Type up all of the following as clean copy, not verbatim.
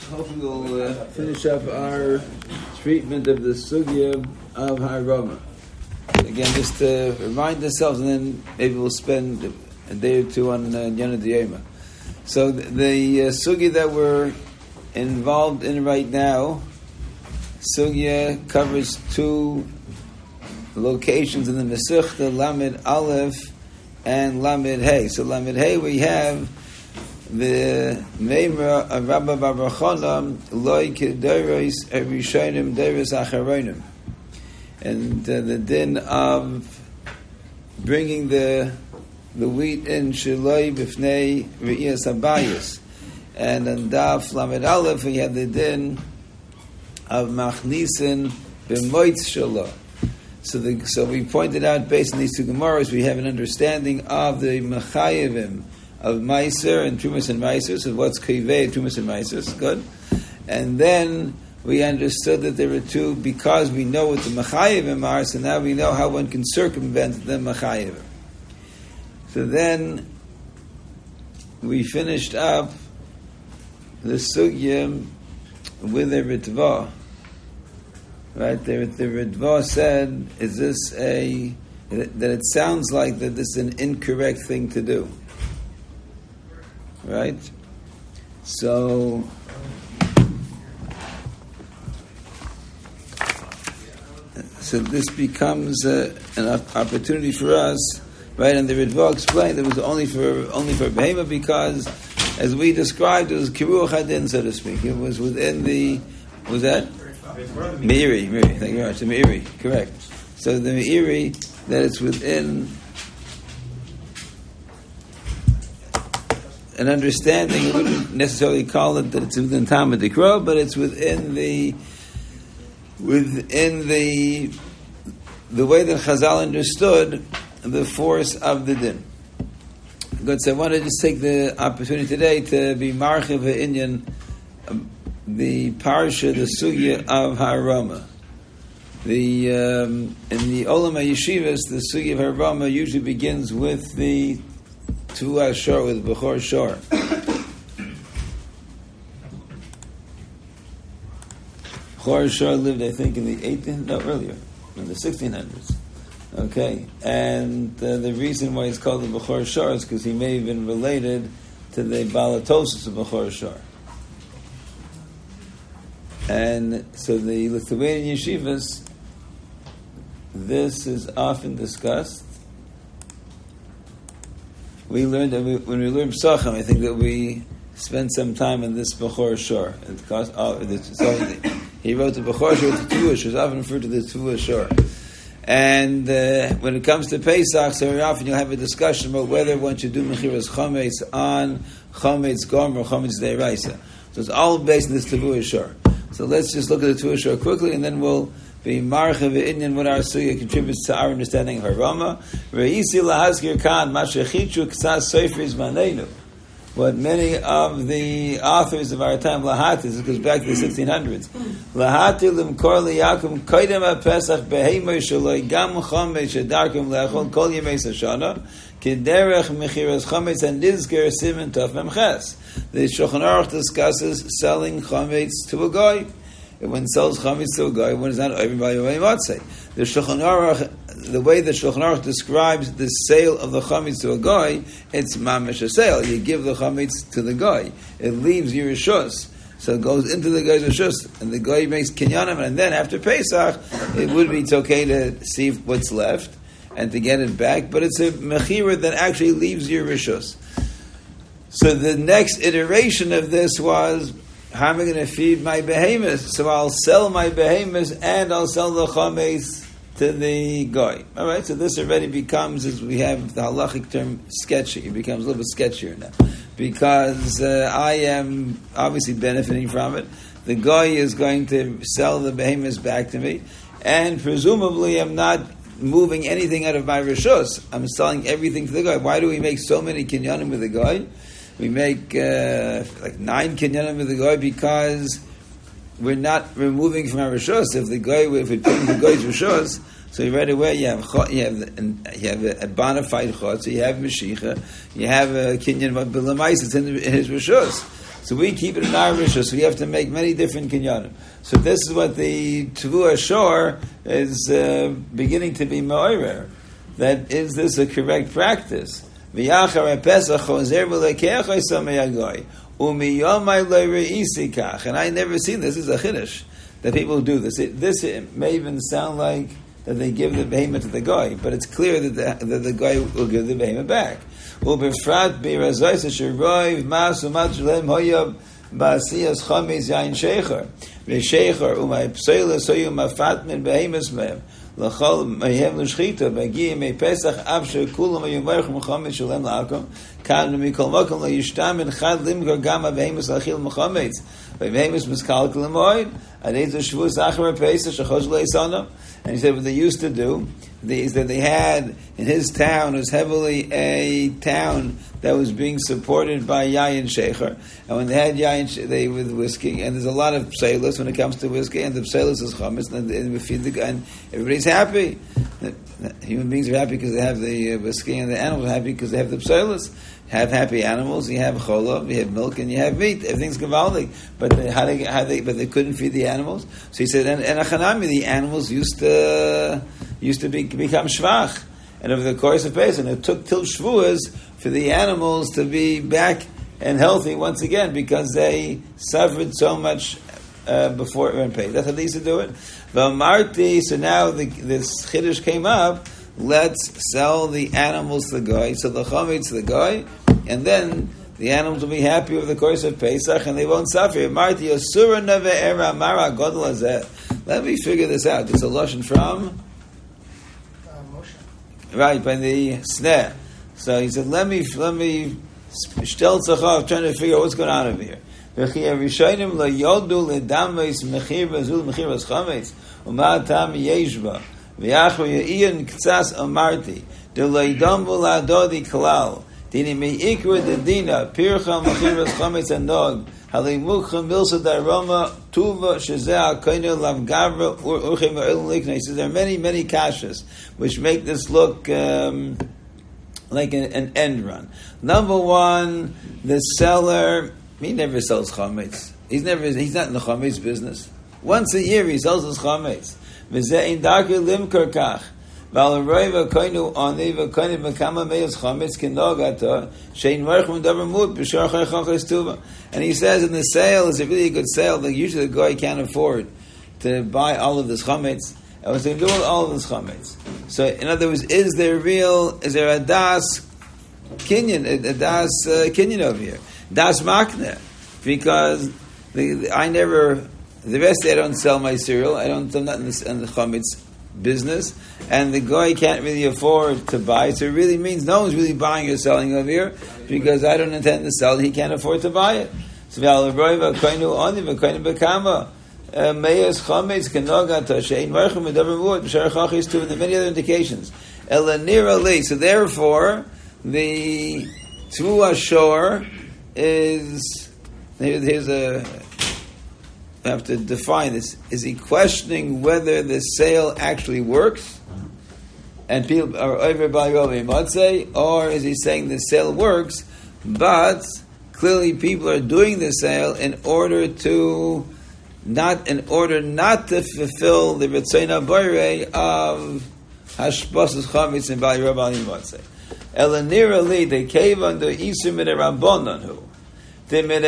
Hopefully we'll finish up our treatment of the sugya of Haroma. Again, just to remind ourselves, and then maybe we'll spend a day or two on Yana Diyema. So the sugya that we're involved in right now, sugya covers two locations in the Masechta, Lamed Aleph and Lamed Hey. So Lamed Hey we have the Meimra of Rabbi Bar Chana, Loi Kedoros Erishonim Doros Acharonim, and the din of bringing the wheat in Sheloi B'fnei Re'iyas Habayis. And on Daf Lamed Aleph we have the din of Machnisin B'moitz Shelo. So we pointed out, based on these two Gemaras, we have an understanding of the Mechayevim of Meiser and Trumas and Meiser, so what's Kivei, Trumas and Meiser, good. And then we understood that there were two, because we know what the Mechayevim are, so now we know how one can circumvent the Mechayevim. So then we finished up the Sugya with the Ritva. Right, the Ritva said, is this that it sounds like that this is an incorrect thing to do. Right? So this becomes an opportunity for us, right? And the Ritva explained it was only for Behema because, as we described, it was Kiruach Hadin, so to speak. It was within the, was that? Meiri, thank you very much. The Meiri, correct. So the Meiri, that it's within an understanding, we wouldn't necessarily call it that it's within Talmud Dikro, but it's within the way that Chazal understood the force of the din. Good. So I want to just take the opportunity today to be marchiv ha'inyan, the parsha, the sugya of Haroma. In the Olam HaYeshivas, the sugya of Haroma usually begins with the Tuah Shor, with Bechor Shor. Bechor Shor lived, I think, in the 1600s. Okay, and the reason why it's called the Bechor Shor is because he may have been related to the Balatosis of Bechor Shor. And so the Lithuanian yeshivas, this is often discussed. We learned that when we learned Psachim, I think that we spent some time on this Bechor Shor. He wrote the Bechor Shor with the Tuah, which is often referred to the Tuah Shor. And when it comes to Pesach, so very often you'll have a discussion about whether one should do Mechiras Chometz on Chometz Gomer or Chometz Deiraisa. So it's all based on this Tuah Shor. So let's just look at the Tuah Shor quickly, and then we'll be marchiv v'inyan what our sugya contributes to our understanding of Haroma. Re'isi lahazkir kan mashechichu k'sas seifris manenu. What many of the authors of our time lahatis, it goes back to the 1600s. Lahati limkor liyakum koydem ha'pesach behemay shaloi gam chometz shedarkum le'achol kol yemei sashana kederech mechiras chometz and nizger simen tov memches. The Shulchan Aruch discusses selling chametz to a guy. If one sells chametz to a guy, one is not everybody by Matzah. The Shulchan Aruch, the way the Shulchan Aruch describes the sale of the chametz to a guy, it's mamish a sale. You give the chametz to the guy. It leaves your rishus. So it goes into the guy's rishus, and the guy makes kinyanim, and then after Pesach, it would be okay to see what's left and to get it back, but it's a mechira that actually leaves your rishus. So the next iteration of this was, how am I going to feed my behemoths? So I'll sell my behemoths and I'll sell the chametz to the guy. All right, so this already becomes, as we have the halachic term, sketchy. It becomes a little bit sketchier now. Because I am obviously benefiting from it. The guy is going to sell the behemoths back to me. And presumably I'm not moving anything out of my rishus. I'm selling everything to the guy. Why do we make so many kinyanim with the guy? We make like 9 kinyanim with the guy because we're not removing from our rishus. If we put in the guy's rishus, so right away you have a bona fide chot, so you have Mashiach, you have a kinyan, but Bilamais, it's in his rishus. So we keep it in our rishus, so we have to make many different kinyanim. So this is what the Tavua Shor is beginning to be ma'orer. That is this a correct practice? V'yachar Pesach chozer v'lekeach osamei umiyomai lo re'isi kach. And I never seen this. This is a chiddush that people do this. This may even sound like that they give the behemoth to the guy, but it's clear that the guy will give the behemoth back. Ubefrat beirazois asheroiv mas umatzulem hoyab ba'asiyas chametz yain shecher v'shecher umay psoilas hoyu mafat min behemoth mehem l'chol mehem l'shchita b'giyim mei pesach avshe kulam ayumayich m'chametz shalem la'akom kan mikol makom la'yishtam in chad limgar gama behemoth l'achil m'chametz v'behemoth miskalkel l'moed adei z'shvus achar pesach shachos le'isonam. And he said what they used to do is that they had in his town, it was heavily a town that was being supported by Yayin Shecher. And when they had Yayin they with whiskey, and there's a lot of pseilus when it comes to whiskey, and the pseilus is chametz, and we feed the guy, and everybody's happy. Human beings are happy because they have the whiskey, and the animals are happy because they have the pseilus. Have happy animals, you have cholov, you have milk, and you have meat. Everything's gavaldik. But but they couldn't feed the animals. So he said, and achanami, the animals used to become shvach. And over the course of Pesach, it took till Shavuos for the animals to be back and healthy once again because they suffered so much before it went paid. That's how they used to do it. V'amarti, so now this chiddush came up. Let's sell the animals to the guy, so the chametz to the guy, and then the animals will be happy over the course of Pesach, and they won't suffer. Let me figure this out. It's a lashon from right by the sneh. So he said, "Let me shtel tzachov, trying to figure out what's going on over here." V'yachor ya'iyan k'tzas amarti de'leidam v'ladodi kalal dini me'ikra dedina pircha machiras chametz anog halimukcha milsa daroma tuva shezeh ha'koinu lam gavra urchem ha'ilun likna. He says there are many kashas which make this look like an end run. Number one, the seller, he never sells chametz. He's not in the chametz business. Once a year he sells his chametz. V'zein darker limker kach. V'al roiva koinu ani v'koinu v'kama meyos chametz kinogata shein merchum davar mut b'shar chaychachas tuva. And he says in the sale, is a really good sale that usually the guy can't afford to buy all of this chametz. And what's he do with all of this chametz? So in other words, is there a das kinyan, a das kinyan over here? Das makne. Because the rest I don't sell my cereal. I'm not in the chametz business, and the guy can't really afford to buy. So it really means no one's really buying or selling over here because I don't intend to sell. He can't afford to buy it. So and many other indications. So therefore, the Tavua Shor is here's a. I have to define this. Is he questioning whether the sale actually works and people are over by Rabbi Motzei, or is he saying the sale works, but clearly people are doing the sale in order not to fulfill the Ritzona Boirei of Hashbosas Chametz and Bali Rabbi Motzei. Elanira li de kevan do isur min Rabbanan hu. He says, but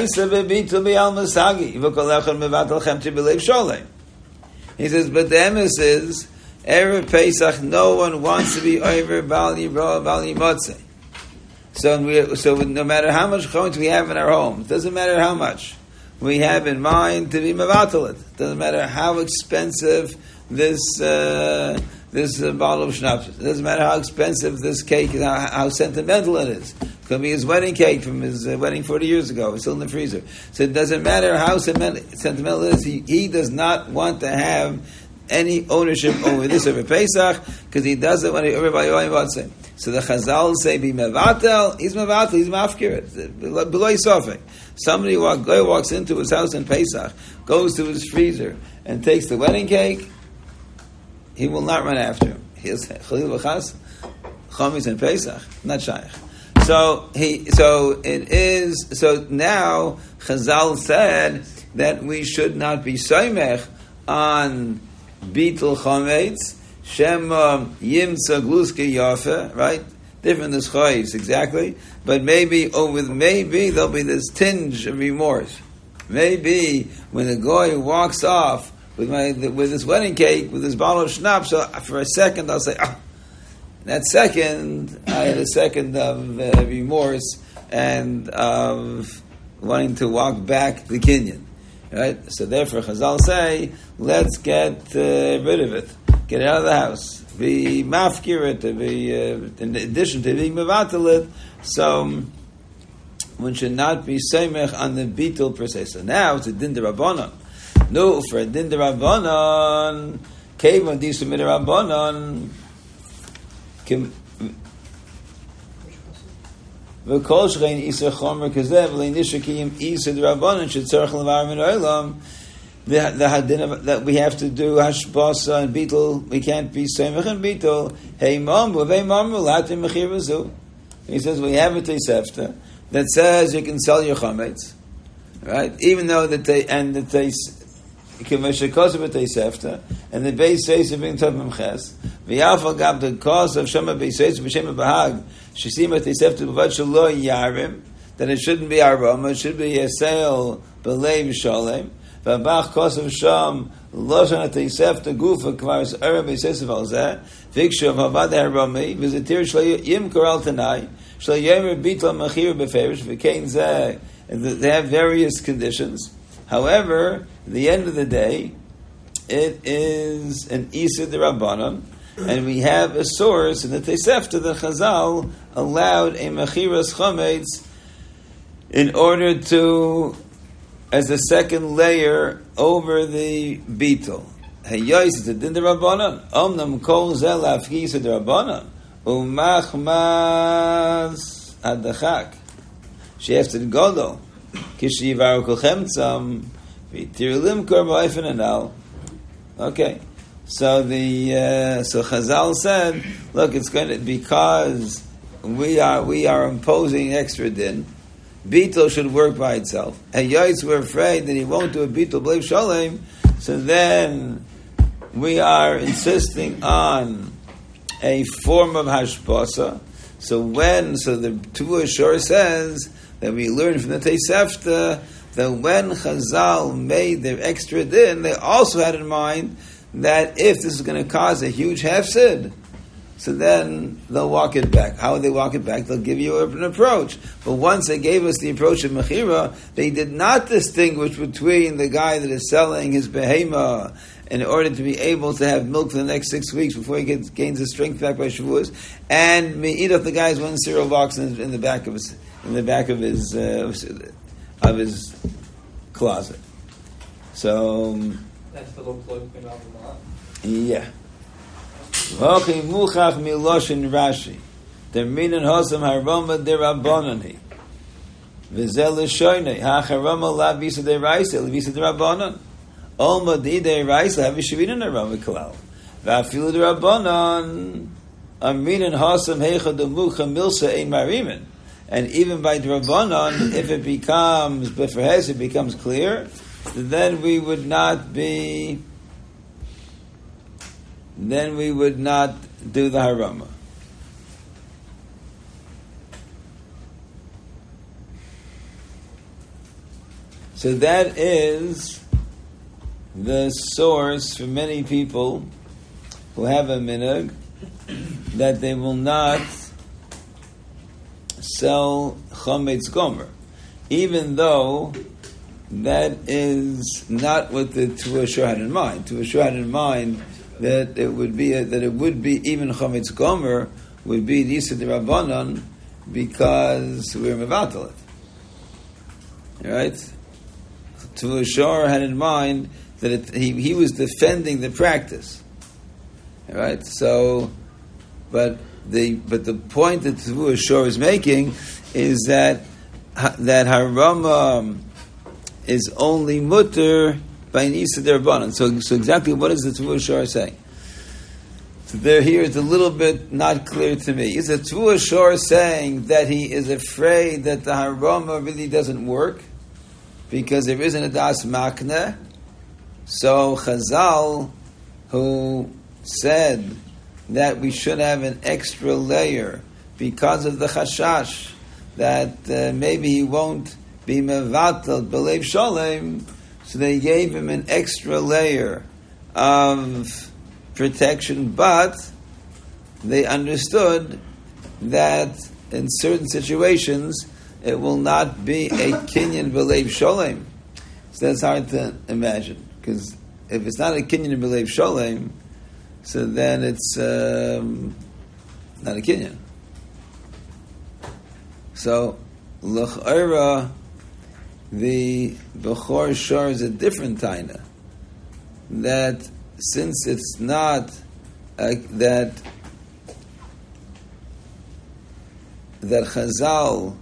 the emes is, Erev Pesach, no one wants to be over Bali Motzei. So no matter how much chametz we have in our home, it doesn't matter how much we have in mind to be mevatel it. It doesn't matter how expensive this bottle of schnapps. It doesn't matter how expensive this cake is, how sentimental it is. It could be his wedding cake from his wedding 40 years ago. It's still in the freezer. So it doesn't matter how sentimental it is. He does not want to have any ownership over this over Pesach because he does it when everybody wants it. So the Chazal say, "Be mevatel." He's mevatel. He's mafkir. Below Yisofik. Somebody walks into his house in Pesach, goes to his freezer, and takes the wedding cake. He will not run after him. He'll say, "Chalil v'chas, chametz and Pesach, not shaykh." So now Chazal said that we should not be soymech on bitul chametz shema yimtza gluske yafe, right? Different as chayis, exactly. But maybe there'll be this tinge of remorse. Maybe when the guy walks off with his wedding cake, with his bottle of schnapps, so for a second I'll say, that second, I had a second of remorse and of wanting to walk back the Kinyan. Right? So therefore Chazal say, let's get rid of it. Get it out of the house. Be mafkir, to be in addition to being mevatel it, so one should not be seimech on the bitul per se. So now it's a din d'Rabbanan. No, for a din d'Rabbanan, kevon disu midrabbanan, v'kol shechein isa chomer kazev le'nishakiyim isa d'Rabbanan shetzarech levar min olam. The hadin that we have to do hashbasa and bitul, we can't be seimech and bitul. Hey mom, v'vei mom latim mechir v'zu. He says we have a tesefta that says you can sell your chametz, right? Even though that they and that they kemeshekos of a tesefta and the base says of being tov memches v'yafal gab the cause of shema base says b'shem bahag shesim a tesefta b'vad shelo yarim, that it shouldn't be aroma, it should be a sale b'lei v'sholem. V'abach kosav sham loshan atesefta gufa kvaris arab beisesav al zeh vikshav havad harami v'zetir shlo yimkor al tanai shlo yemer bitol machir beferish v'kein zeh. They have various conditions. However, at the end of the day, it is an isa d'Rabbanan, and we have a source in the Tesefta that Chazal allowed a machiras chametz in order to, as a second layer over the beetle. Heyois is a din d'Rabbanan. Omnam kol zel afkis d'Rabbanan umachmas adachak she'efted godo kishivaru kolchemtzam v'tirlim kor ba'ofen anal. Okay, so so Chazal said, look, it's going to, because we are imposing extra din. Beetle should work by itself. And Yoitz, we're afraid that he won't do a beetle b'leiv sholem, so then we are insisting on a form of hashbasa. So the Tuvah Shor says that we learn from the Tesefta that when Chazal made their extra din, they also had in mind that if this is going to cause a huge hefsid, so then they'll walk it back. How would they walk it back? They'll give you an approach. But once they gave us the approach of Mechira, they did not distinguish between the guy that is selling his behema in order to be able to have milk for the next 6 weeks before he gains his strength back by Shavuos, and me eat up the guy's one cereal box in the back of his closet. So that's the little plug thing off the lot. Yeah. Okay, muchach miloshin Rashi. Der minen hosam haroma der Rabbanani. V'zel l'shoynei ha'charoma la visa de Raisa l'visa de Rabbanan. Olma di de Raisa ha'vishavina haroma kalal. V'afilu de Rabbanan aminen hosam heicha de mucha milsa ein marimin. And even by the Rabbanan, if it becomes b'ferhes, it becomes clear, then we would not do the harama. So that is the source for many people who have a minhag that they will not sell chametz gomer, even though that is not what the Tuvah Shor had in mind. Tuvah Shor had in mind that it would be even chametz gomer would be Yisa d'Rabbanan because we're mevatel it. Right? Tuvah Shor had in mind that he was defending the practice. Right? So, but the point that Tuvah Shor is making is that harama is only mutter by Yisa d'Rabbanan. So exactly what is the Tuvah Shor saying? So there, here it's a little bit not clear to me. Is a Tvua Shor saying that he is afraid that the Haroma really doesn't work because there isn't a Das Makna? So Chazal, who said that we should have an extra layer because of the Chashash, that maybe he won't be Mevatel Belev Sholem, so they gave him an extra layer of protection, but they understood that in certain situations it will not be a Kinyan Belev Sholem. So that's hard to imagine, because if it's not a Kinyan Belev Sholem, so then it's not a Kinyan. So L'ch'ora, the Bechor Shor is a different taina. That since it's not that Chazal,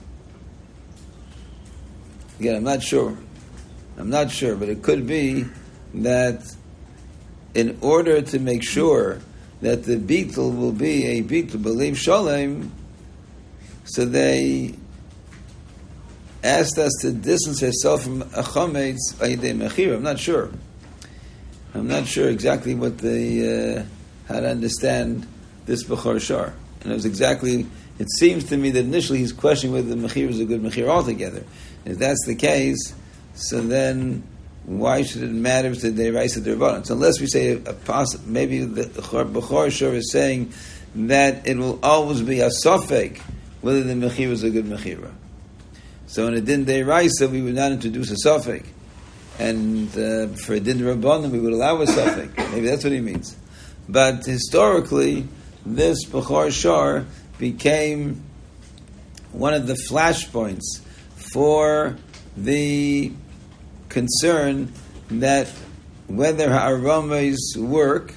again, I'm not sure, but it could be that in order to make sure that the beetle will be a beetle Belev Sholem, so they asked us to distance ourselves from a chometz by yedei mechira. I'm not sure exactly what they how to understand this Bechor Shor. And it seems to me that initially he's questioning whether the mechira is a good mechira altogether. If that's the case, so then why should it matter if the Deiraisa Derbanan? So unless we say maybe the Bechor Shor is saying that it will always be a sofek whether the mechira is a good mechira. So in a din Deiraisa we would not introduce a sofek. And for a din Rabbanan, we would allow a suffix. Maybe that's what he means. But historically, this Bechor Shor became one of the flashpoints for the concern that whether ha'aromas work,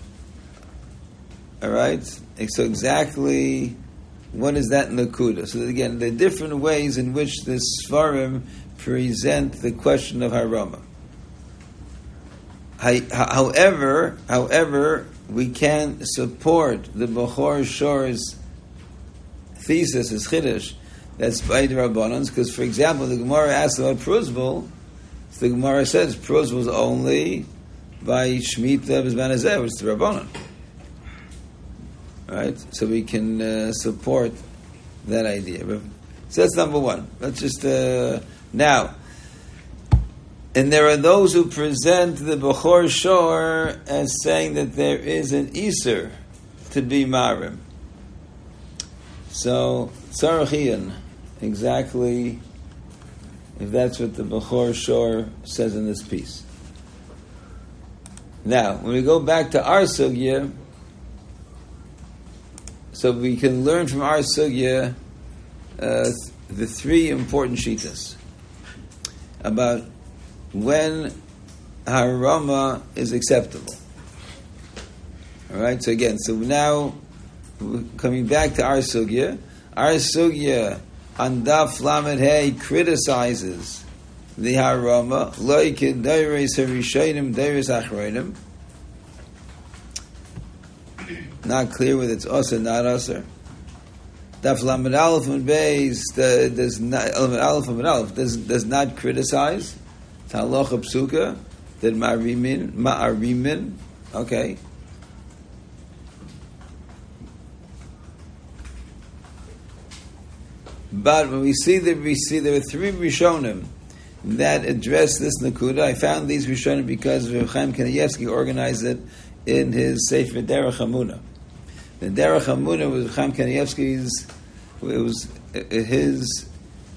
all right? So exactly what is that nakuda? So again, there are different ways in which the Sfarim present the question of harama. However, we can support the Bechor Shor's thesis as chiddush that's by the Rabbanans, because, for example, the Gemara asks about Pruzbul. So the Gemara says Pruzbul is only by Shemitah B'zman Hazeh, which is the Rabbanan. Right? So we can support that idea. So that's number one. Let's just now. And there are those who present the Bechor Shor as saying that there is an Iser to be Marim. So, Tzarachian, exactly if that's what the Bechor Shor says in this piece. Now, when we go back to our sugya, so we can learn from our sugya the three important shittas about when harama is acceptable. All right. So again, so now we're coming back to our sugya. Our sugya on Daf Lamed Hey criticizes the harama like dairis harishayim dairis achronim. Not clear whether it's usher, not usher. Daf Lamed Aleph and Beis does not Aleph and Aleph does not criticize. Halacha psuka that ma'arimin. Okay. But when we see there are three Rishonim that address this nakuda. I found these Rishonim because Rav Chaim Kanievsky organized it in his Sefer Derech Hamuna. The Derech Hamuna was Rav Chaim Kanievsky's. It was his.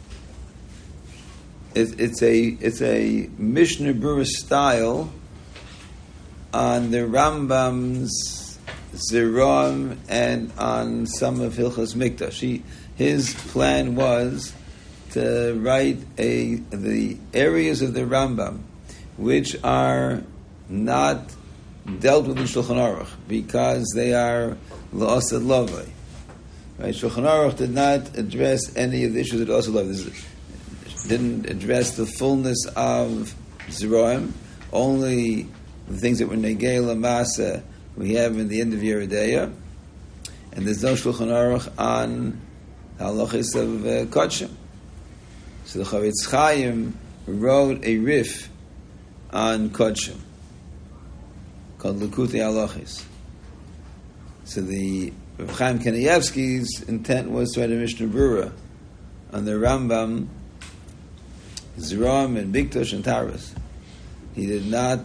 It's a Mishnah Berurah style on the Rambam's Zerom and on some of Hilchos Mikdash. His plan was to write the areas of the Rambam which are not dealt with in Shulchan Aruch because they are L'asad Lavai. Right? Shulchan Aruch did not address any of the issues that also Lavai. Didn't address the fullness of Zeroim, only the things that were Negei Lamasa we have in the end of Yoreh De'ah, and there's no Shulchan Aruch on halachos of Kodshim. So the Chavetz Chaim wrote a rif on Kodshim called Likutei Halachos. So the Rav Chaim Kanievsky's intent was to write a Mishnah Berurah on the Rambam, Zeram, and Biktosh, and Taras. He did not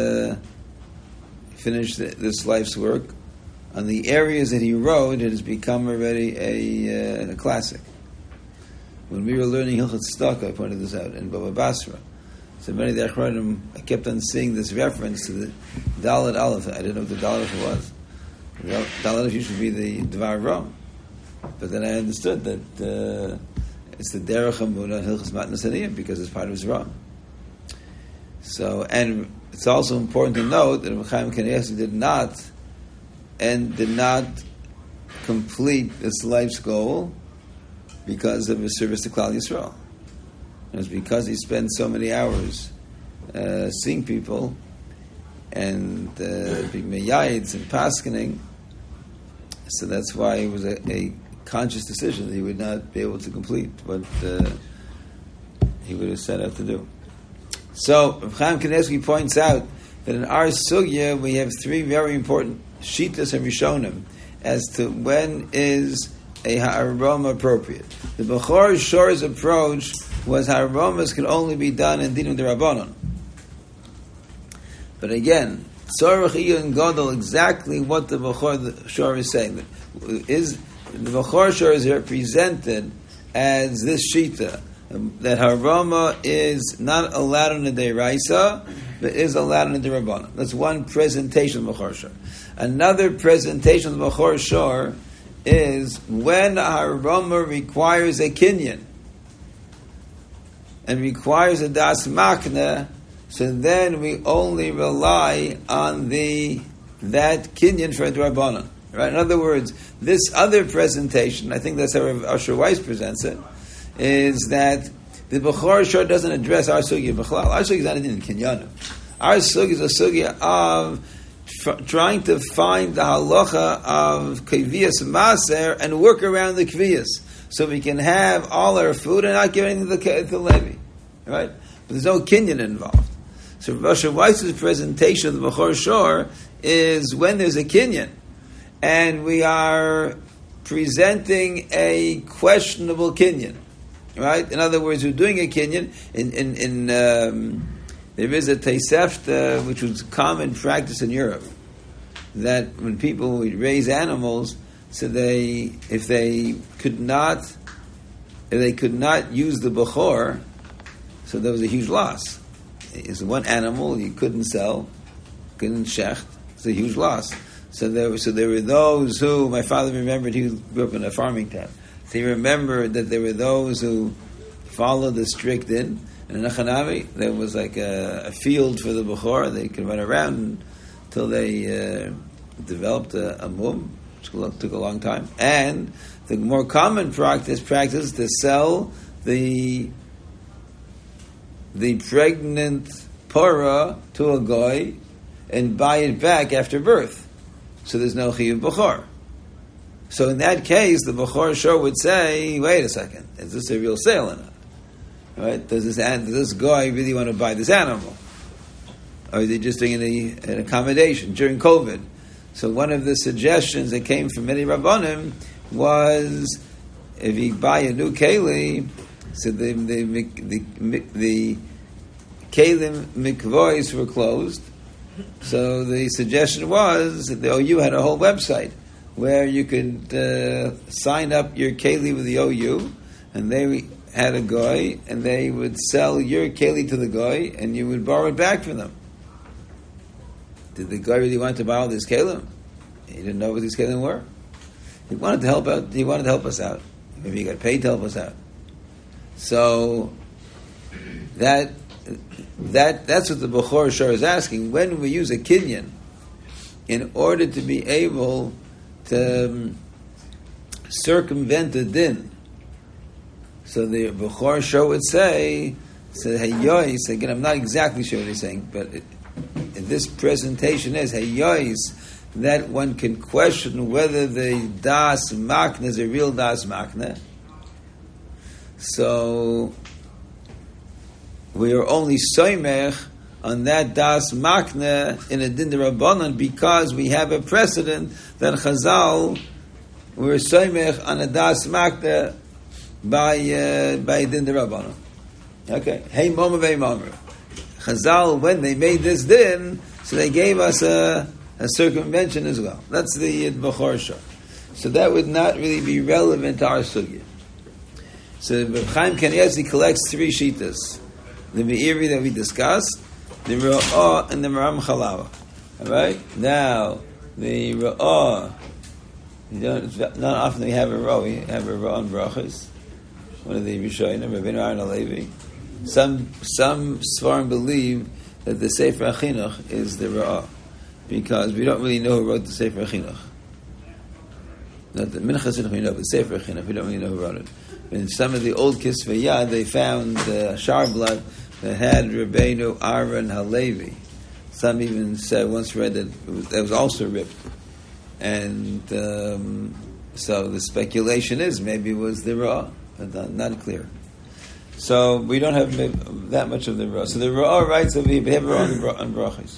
finish this life's work. On the areas that he wrote, it has become already a classic. When we were learning Hilchot Tzedakah, I pointed this out, in Baba Basra. So many of the Achronim, I kept on seeing this reference to the Dalet Aleph. I didn't know what the Dalet Aleph was. The Dalet Aleph used to be the Dvar Ram. But then I understood that it's the Derech HaMunah Hilchos Matnas Aniyim because it's part of his Ram. So, and it's also important to note that Rav Chaim Kanievsky did not complete his life's goal because of his service to Klal Yisrael. It was because he spent so many hours seeing people and being meyaitz and paskening. So that's why it was a conscious decision that he would not be able to complete what he would have set out to do. So Rav Chaim Kanievsky points out that in our sugya we have three very important shitas and rishonim as to when is a ha'aroma appropriate. The Bechor Shor's approach was ha'aromas can only be done in Dinah D'Rabbanan. But again, Tzorach Iyun Gadol, exactly what the Bechor Shor is saying. Is the Bechor Shor is represented as this shita, that ha'aroma is not allowed in the Deiraisa, but is allowed in the D'Rabbanan. That's one presentation of Bechor Shor. Another presentation of the Bechor Shor is when ha'aroma requires a kinyan and requires a das makna, so then we only rely on that kinyan for a D'Rabbanan. Right? In other words, this other presentation, I think that's how Asher Weiss presents it, is that the Bechor Shor doesn't address our sugya b'chlal. Our sugya is not in kinyanim. Our sugya is a sugya of trying to find the halacha of kviyas maser and work around the kviyas, so we can have all our food and not give anything to the Levi, right? But there's no kinyan involved. So Rosh Weiss's presentation of the Bechor Shor is when there's a kinyan, and we are presenting a questionable kinyan, right? In other words, we're doing a kinyan there is a Tosefta, which was common practice in Europe, that when people would raise animals, so if they could not use the Bechor, so there was a huge loss. It's one animal you couldn't sell, couldn't shecht. It's a huge loss. So there were those who, my father remembered, he grew up in a farming town. So he remembered that there were those who followed the strict din. And in Achanami, there was like a field for the Bechor. They could run around until they developed a mum, which took a long time. And the more common practice to sell the pregnant para to a goy and buy it back after birth. So there's no chiyuv Bechor. So in that case, the Bechor Shor would say, wait a second, is this a real sale or not? Right? Does this guy really want to buy this animal? Or is he just doing an accommodation during COVID? So one of the suggestions that came from many Rabbanim was, if you buy a new keli, so the kelim mikvois were closed. So the suggestion was that the OU had a whole website where you could sign up your keli with the OU, and they had a goy, and they would sell your keli to the goy, and you would borrow it back from them. Did the guy really want to buy all these kelim? He didn't know what these kelim were. He wanted to help out. He wanted to help us out. Maybe he got paid to help us out. So that's what the Bechor Shor is asking. When we use a kinyan in order to be able to circumvent the din, so the Bechor Shor would say, "Hey again, I'm not exactly sure what he's saying, but this presentation is, "Hey that one can question whether the das makna is a real das makna. So we are only soymech on that das makna in a din d'Rabbanan because we have a precedent that Chazal were soymech on a das makna by din d'Rabbanan. Okay, hey mama vei mama. Chazal, when they made this din, so they gave us a circumvention as well. That's the Bechor Shor. So that would not really be relevant to our sugya. So Reb Chaim Kanievsky collects three shitas: the Meiri that we discussed, the Ra'ah, and the Maram Chalawa. All right. Now the Ra'ah. Not often we have a Ra'ah. We have a Ra'ah on brachas. One of the Rishonim, Rabbeinu Aaron Halevi. Some Svarim believe that the Sefer HaChinuch is the Ra'ah, because we don't really know who wrote the Sefer HaChinuch. Not the Minchas Chinuch we know, but Sefer HaChinuch we don't really know who wrote it. In some of the old Kisvei Yad, they found Shar blood that had Rabbeinu Aaron Halevi. Some even said, once read that it was also ripped. And so the speculation is maybe it was the Ra'ah, but not clear. So we don't have that much of the Ra'ah. So the Ra'ah writes of the behavior on brachas.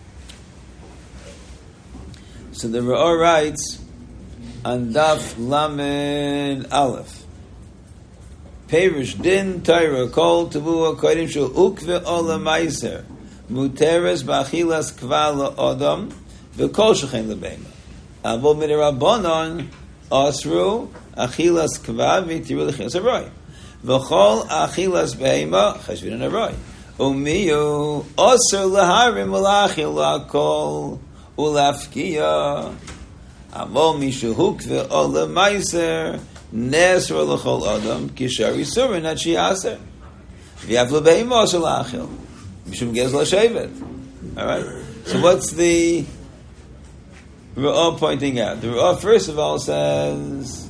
So the Ra'ah writes on Daf Lamed Aleph. Perish din Torah kol tavua kodim shel ukve ola meiser muteres b'achilas kva la'odam v'kol shechen lebeima. Avol midrabanan asru achilas kva v'tiru l'chilas aroi. V'chol achilas beima cheshvin aroi. Umiyu osir laharim ulachil la'kol ulafkiya. Avol mishu hukve ola meiser Nesra l'chol adam kishari surin at shiaser. V'yav l'beima osir la'achil mishum gez l'shevet. All right. So what's the Ra'ah pointing out? The Ra'ah first of all says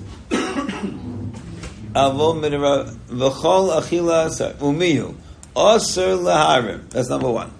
Avol minra v'chol achila umiyu osir laharim. That's number one.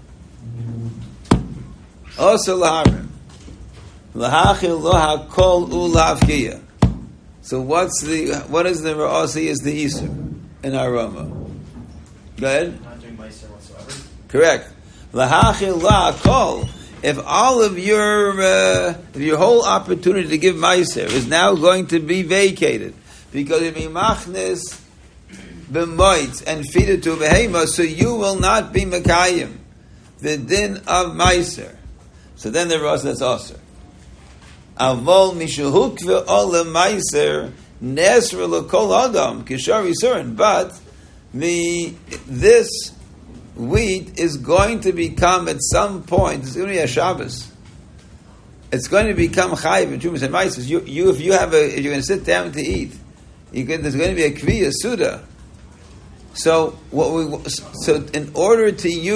Osir laharim lahachil lo hakol ulavkiya. So what is the Ra'ah say is the Isur in our Rama? Go ahead. Not doing Meiser whatsoever. Correct. Lahachil la'akol. If all of your whole opportunity to give Meiser is now going to be vacated because of Machnis b'moitz and feed it to behema, so you will not be Mekayim the din of Meiser. So then the Ra'ah says Osir. Avol mishahuk ve'olam meiser nesra l'kol adam kishari surin. But this wheat is going to become at some point. It's going to be a Shabbos. It's going to become chayiv and trumas and meiser. If you're going to sit down to eat, there's going to be a kviya suda. So in order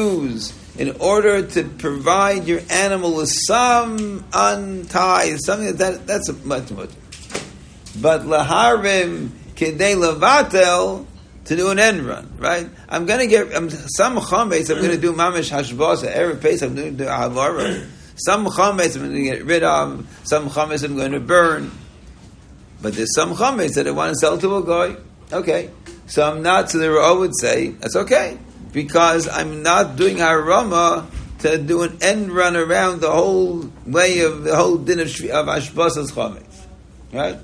to provide your animal with some untie, something that's a much. But laharim kedei levatel, to do an end run, right? I'm going to get some chametz. I'm going to do mamish hashbos erev Pesach. I'm going to do havara. Some chametz I'm going to get rid of. Some chametz I'm going to burn. But there's some chametz that I want to sell to a guy. Okay, so I'm not. So the Ra'ah would say that's okay, because I'm not doing harama to do an end run around the whole way of the whole din of Ashbasas Chametz. Right?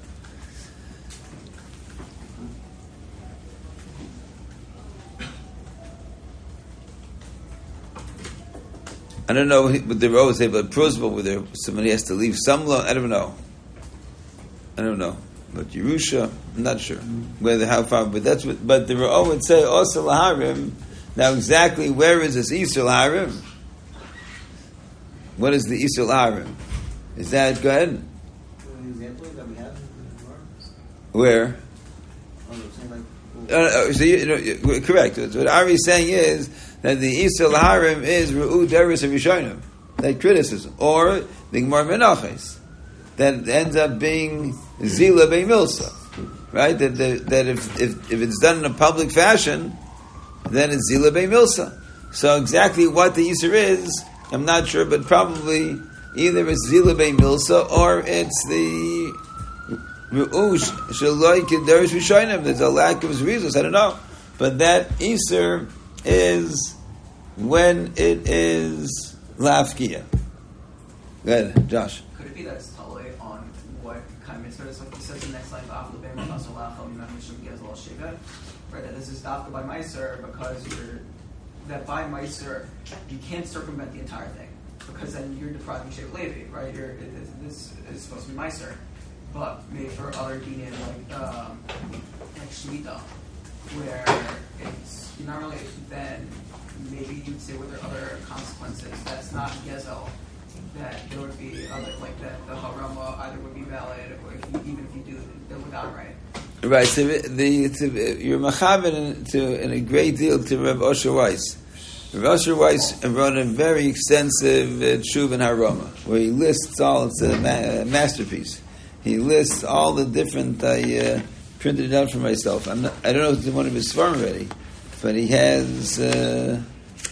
I don't know what the Ra'ah would say, but Prozba, whether somebody has to leave some loan, I don't know. But Yerusha, I'm not sure how far, but that's what. But the Ra'ah would say also laharim. Now, exactly where is this Isur laharim? What is the Isur laharim? Is that go ahead? The example that we have. Where? Correct. What Ari is saying is that the Isur laharim is Ru'u Deris of Rishonim, that criticism, or the Gemara Menachos, that ends up being Zila Beimilsa, right? That if it's done in a public fashion, then it's Zila Beimilsa. So exactly what the Isur is, I'm not sure, but probably Either it's Zila Bei Milsa or it's the Ru'ush Shaloi Kedarish Rishonim. There's a lack of reasons. I don't know. But that Easter is when it is Lafkia. Go ahead, Josh. Could it be that it's totally on what kind of mitzvah it is? Like it says in the next line, right, that this is dafka by Meiser because that by Meiser you can't circumvent the entire thing because then you're depriving Shevet Levi, right? This is supposed to be Meiser, but maybe for other dinim like Shemitah, where it's you're not really then maybe you'd say were there other consequences that's not Gezel, that there would be other like that the harama either would be valid or even if you do it without right. Right, so you're machavin in a great deal to Rav Osher Weiss. Rav Osher Weiss wrote a very extensive tshuva in Harama, where he lists all, it's a masterpiece. He lists all the different, I printed it out for myself. I don't know if it's in one of his svarim already, but he has, I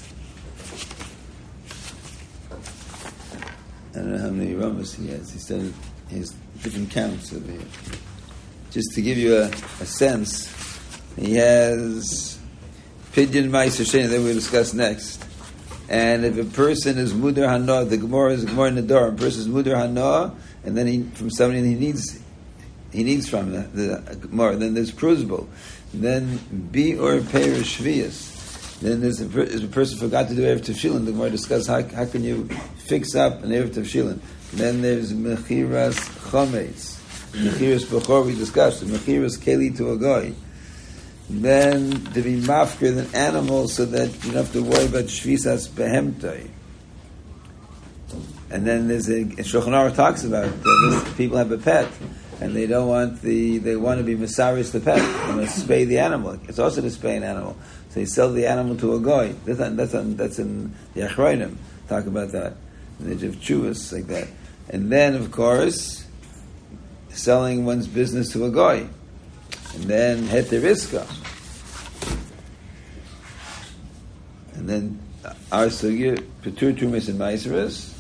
don't know how many Ramas he has. He said he has different counts over here. Just to give you a sense, he has Pidyon Ma'aser Sheni that we'll discuss next. And if a person is Mudar Hana, the Gemara is Gemara Nadar, a person is Mudar Hana, and then from somebody he needs from the Gemara, then there's Pruzbal. Then Bi or Peir Shvias. Then there's a person forgot to do Erev Tefillin. The Gemara discusses how can you fix up an Erev Tefillin. Then there's Mechiras Chometz. Mechiras Bechor we discussed. Mechiras Keli to a guy. Then to be mafkir an animal so that you don't have to worry about Shvisas Behemtai. And then there's Shulchan Aruch talks about people have a pet and they want to be Mesaris the pet. They want to spay the animal. It's also to spay an animal. So they sell the animal to a guy. That's in the Achronim. Talk about that. In the age of Chuvas, like that. And then, of course, selling one's business to a guy. And then heteriska. And then arsugya, petur tumis and maiseres.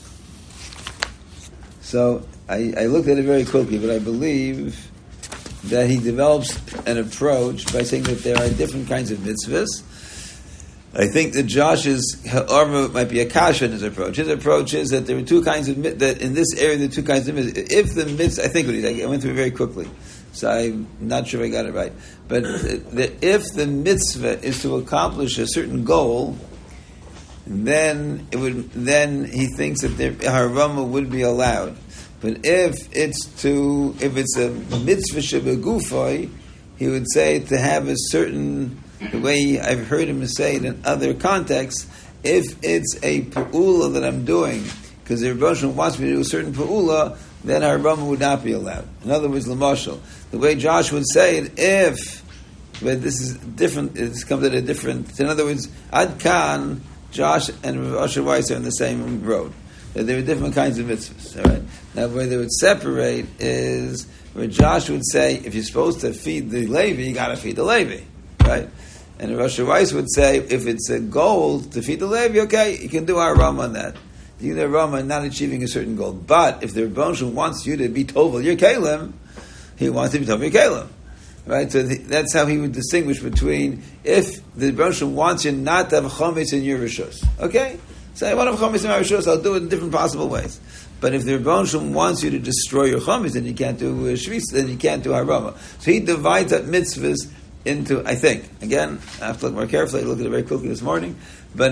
So I looked at it very quickly, but I believe that he develops an approach by saying that there are different kinds of mitzvahs. I think that Josh's Ha'arma might be a kasha in his approach. His approach is that there are two kinds of that in this area there are two kinds of mitzvahs. If the mitzvah, I think what I went through it very quickly, so I'm not sure I got it right. But if the mitzvah is to accomplish a certain goal, then he thinks that harama would be allowed. But if it's a mitzvah shebegufay, he would say to have a certain, the way I've heard him say it in other contexts, if it's a pa'ula that I'm doing, because the Rebbe Shalom wants me to do a certain pa'ula, then harama would not be allowed. In other words, l'mashal, the way Josh would say it, but this is different, it comes at a different, in other words, Ad Kan, Josh and Rav Osher Weiss are on the same road. There are different kinds of mitzvahs. All right. Now, where they would separate is where Josh would say, if you're supposed to feed the Levi, you got to feed the Levi, right? And Rav Osher Weiss would say, if it's a goal to feed the Levi, okay, you can do our Rama on that. You can do Rama not achieving a certain goal. But if the Rebbe Shalom wants you to be Tovel your Kalim, he wants to be Tovel your Kalim. Right, so that's how he would distinguish between if the Rebbe Shalom wants you not to have chometz in your rishus. Okay, so I want to have chometz in my rishus. I'll do it in different possible ways. But if the Rebbe Shalom wants you to destroy your chometz, then you can't do shvis. Then you can't do harama. So he divides up mitzvahs into. I think again, I have to look more carefully. I looked at it very quickly this morning, but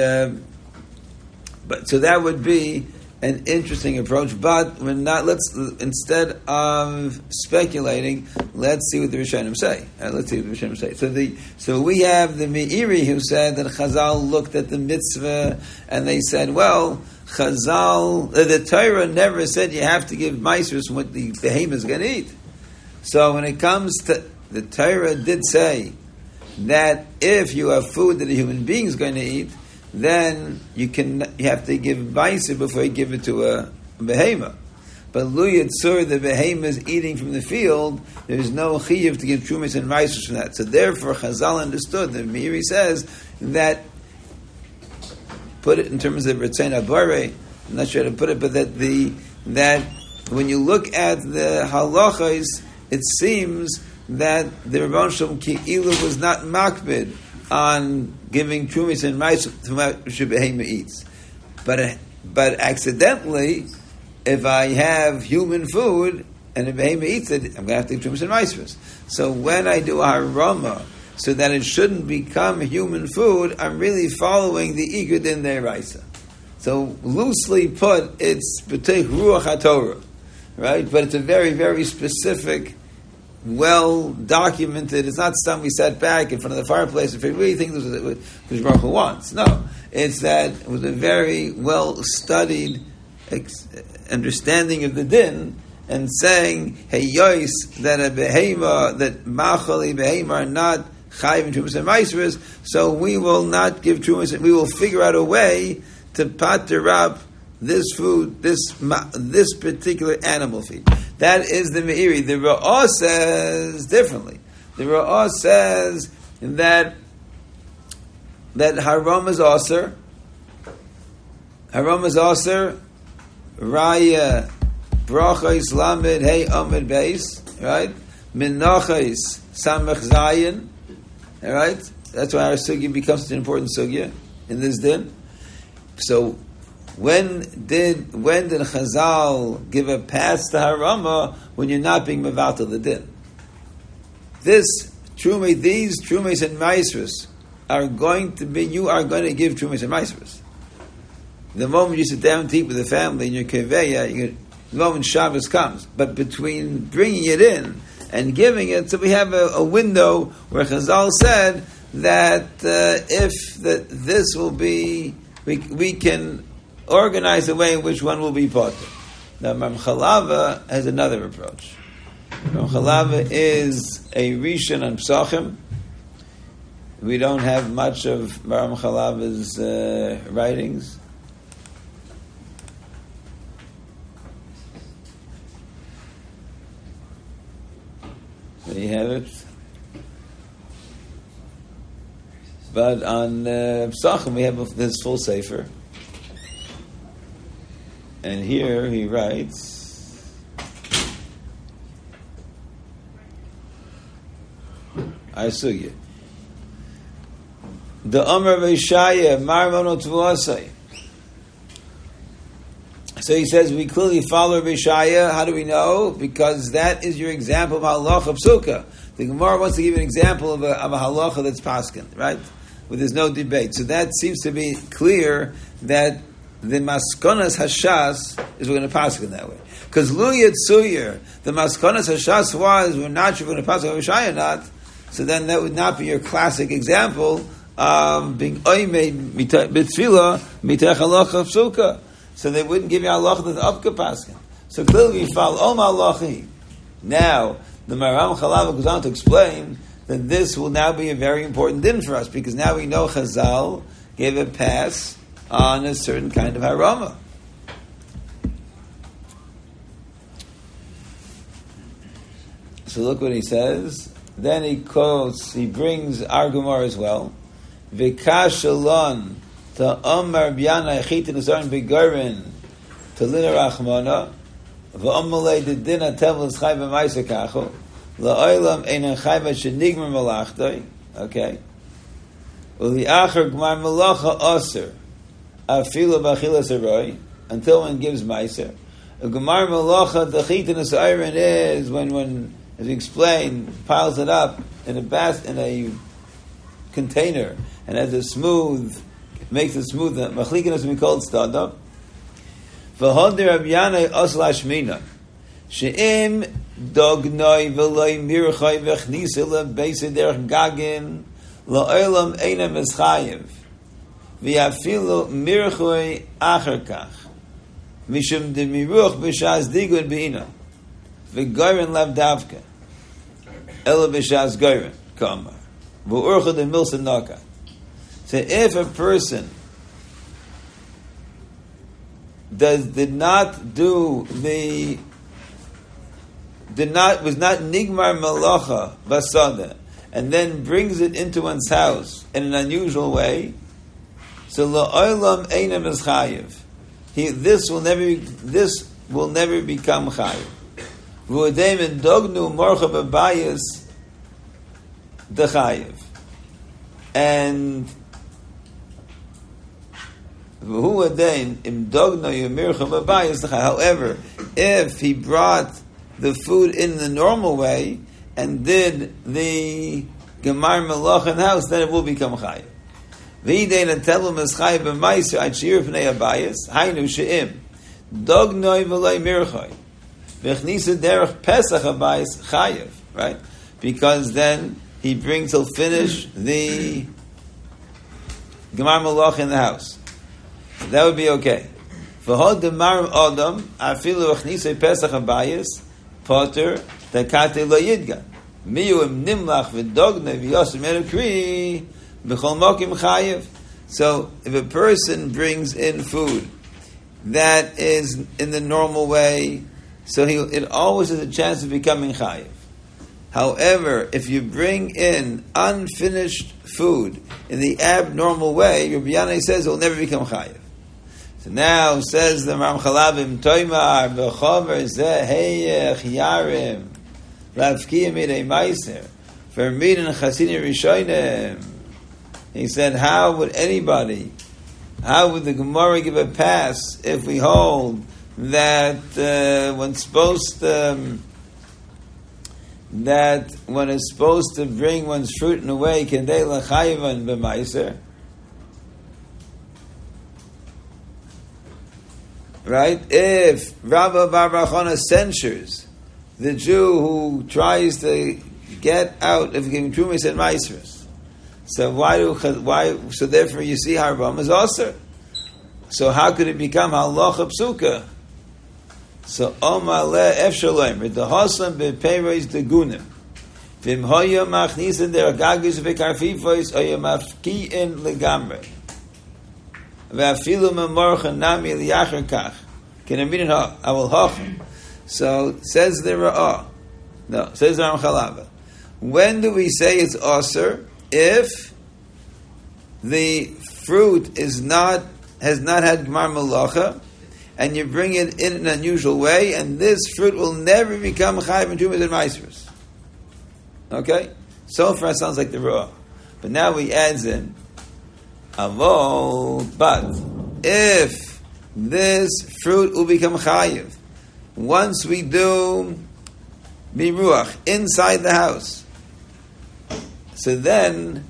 so that would be an interesting approach, but we're not. Instead of speculating, let's see what the Rishonim say. Let's see what the Rishonim say. So we have the Meiri who said that Chazal looked at the mitzvah and they said, well, Chazal, the Torah never said you have to give maasros from what the behemoth is going to eat. So when it comes to the Torah, did say that if you have food that a human being is going to eat, then you have to give meiser before you give it to a behemoth. But lu yitzur, the behemoth is eating from the field, there is no chiyuv to give trumas and meisers from that. So therefore, Chazal understood. The Meiri says that, put it in terms of Ritzon Abare, I'm not sure how to put it, but that when you look at the halachas, it seems that the Rebbeinu Shalom Ki'ilu was not makbid on giving trumis and mais to what behema eats. But accidentally, if I have human food and a behema eats it, I'm going to have to give trumis and mais. So when I do a harama, so that it shouldn't become human food, I'm really following the Igud in their Raisa. So loosely put, it's B'teich Ruach HaTorah, right? But it's a very, very specific, well documented. It's not something we sat back in front of the fireplace if we really think this is what Baruch Hu wants. No, it's that it was a very well studied understanding of the din and saying, hey yois, that a behema, that machali behema are not chayiv in trumas and maisros, so we will not give trumas, and we will figure out a way to pater up this food, this particular animal feed. That is the Meiri. The Ra'ah says differently. The Ra'ah says that haram is aser. Haram is aser. Raya brachos lamed hey amid beis. Right. Menachos samach zayin. All right. That's why our sugya becomes such an important sugya in this din. So, when did Chazal give a pass to harama when you're not being mevatel the din? These trumas and maisros are going to be. You are going to give trumas and maisros. The moment you sit down to eat with the family in your keveya, the moment Shabbos comes. But between bringing it in and giving it, so we have a window where Chazal said that this will be. We can organize the way in which one will be potter. Now, Ramchalava has another approach. Ramchalava is a Rishon on Psachim. We don't have much of Ramchalava's writings. There you have it. But on Psachim we have this full sefer, and here he writes, I sugya. The Omer Veshaya Marmono Tvuasai. So he says we clearly follow Veshaya. How do we know? Because that is your example of halacha psuka. The Gemara wants to give an example of a halacha that's paskin, right? Where there's no debate. So that seems to be clear that the maskonas hashas is we're going to pass it in that way. Because Luyat Suyar, the maskonas hashas was we're not sure if we're going to pass it with Shai or not. So then that would not be your classic example of being oimei b'tfila mitech halacha psuka. So they wouldn't give you halacha that's upka paskin. So clearly we follow om halachi. Now the Maram Chalava goes on to explain that this will now be a very important din for us because now we know Chazal gave a pass on a certain kind of harama. So look what he says. Then he quotes, he brings our Gemara as well. V'kashalon to Omar b'yana echitin usarin b'gorin to lina rachmana v'omalei de dina tevel l'schai b'maisa kacho la'olam einan chayva shenigmer malachtoi. Okay. Uli'achar gmar malacha aser afilu b'achilas aroi until one gives meiser. A gmar malacha dechitin usarin is when as we explained, piles it up in a container and has a smooth, makes it smooth. Machlikin is called stada. V'hoder Rabbi Osla Shmina she'im dognoi v'loi mirchoi v'chnisa lebeisa derech gagin la'olam eina meschayev v'yafilu mirchoi acher kach mishum de miruch b'shaz digun beina v'goyren lav davka ela b'shaz goyren kamar v'urcha de milsa naka. So if a person was not nigmar malacha basada and then brings it into one's house in an unusual way, so la'olam eina meschayev. this will never become chayiv. V'udeim endognu morcha b'bayis the chayiv, and v'udeim imdognu yamircha b'bayis the chayiv. However, if he brought the food in the normal way and did the gemar melach in the house, then it will become chayiv. V'idei netelum es chayiv b'maiser ad shir pnei abayis hainu she'im dognoi v'loi mirchoi v'chnisa derech pesach abayis chayiv, right? Because then he brings, he'll finish the gemar melach in the house. That would be okay. V'hod gemar adam afilu v'chnisa pesach abayis poter dekate lo yidgan miyu im nimlach v'dognoi v'yosem erekri b'chol mokim chayiv. So if a person brings in food that is in the normal way, so it always has a chance of becoming chayiv. However, if you bring in unfinished food in the abnormal way, Rabbi Yanai says it will never become chayiv. So now says the Ramchalavim Toimar b'chover zeh heyech yarim lavkiyim idei meiser vermiden chasini rishonim. He said, how would the Gemara give a pass if we hold that one is supposed to bring one's fruit in a way kedei l'chayivan b'maiser? Right? If Rabbi Bar Bachana censures the Jew who tries to get out of giving trumas and maisers, so so therefore you see Harbam is also. So how could it become halacha psuka? So Omar le efshalom redahasam beperos degunim vim hoya machnisin der gagus vekarfifos hoya mafkiin legamre ve'afilu memorcha nami liyacher kach kenamirin ha avol hachem. So says the Ra'ah. No, says the Ramchalava. When do we say it's aser? If the fruit has not had gemar malacha, and you bring it in an unusual way, and this fruit will never become chayiv and trumas and maisros. Okay, so far it sounds like the raw, but now he adds in avol. But if this fruit will become chayiv once we do miruach inside the house, so then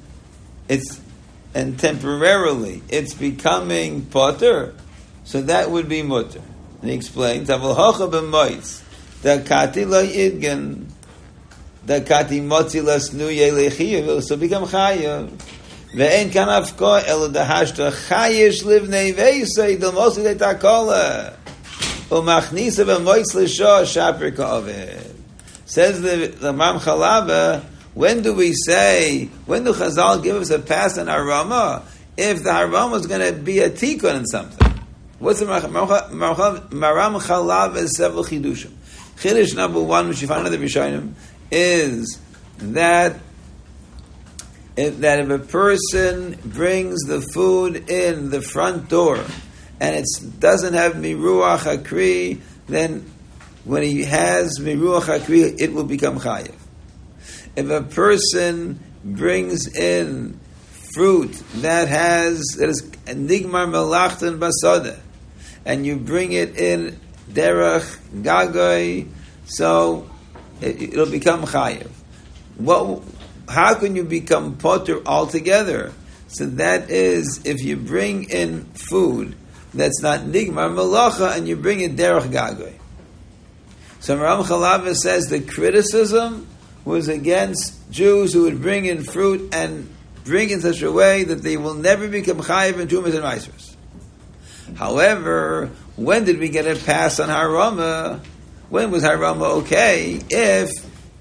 temporarily it's becoming poter, so that would be mutter. And he explains, "Avol hocha b'moitz dakati lo yidgen dakati motzi lasnuye lechiyav." So become chayav. Ve'en kan afko elo dahashta chayish livnei veisei delmosi detakola umachnisa b'moitz l'sho shaper ka'oved. Says the Ramchalava. When do Chazal give us a pass on Harama? If the Harama is going to be a tikkun in something. What's the Maram Chalav is several chidushim. Chidush number one, which you find in the Rishonim, is that if a person brings the food in the front door and it doesn't have miruach hakri, then when he has miruach hakri, it will become chayiv. If a person brings in fruit that is nigmar melachtan basada, and you bring it in derech gagoy, so it'll become chayiv. How can you become poter altogether? So that is if you bring in food that's not nigmar melacha and you bring it derech gagoy. So Maram Chalava says the criticism was against Jews who would bring in fruit and bring in such a way that they will never become chayiv and trumas and maisros. However, when did we get a pass on Harama? When was Harama okay? If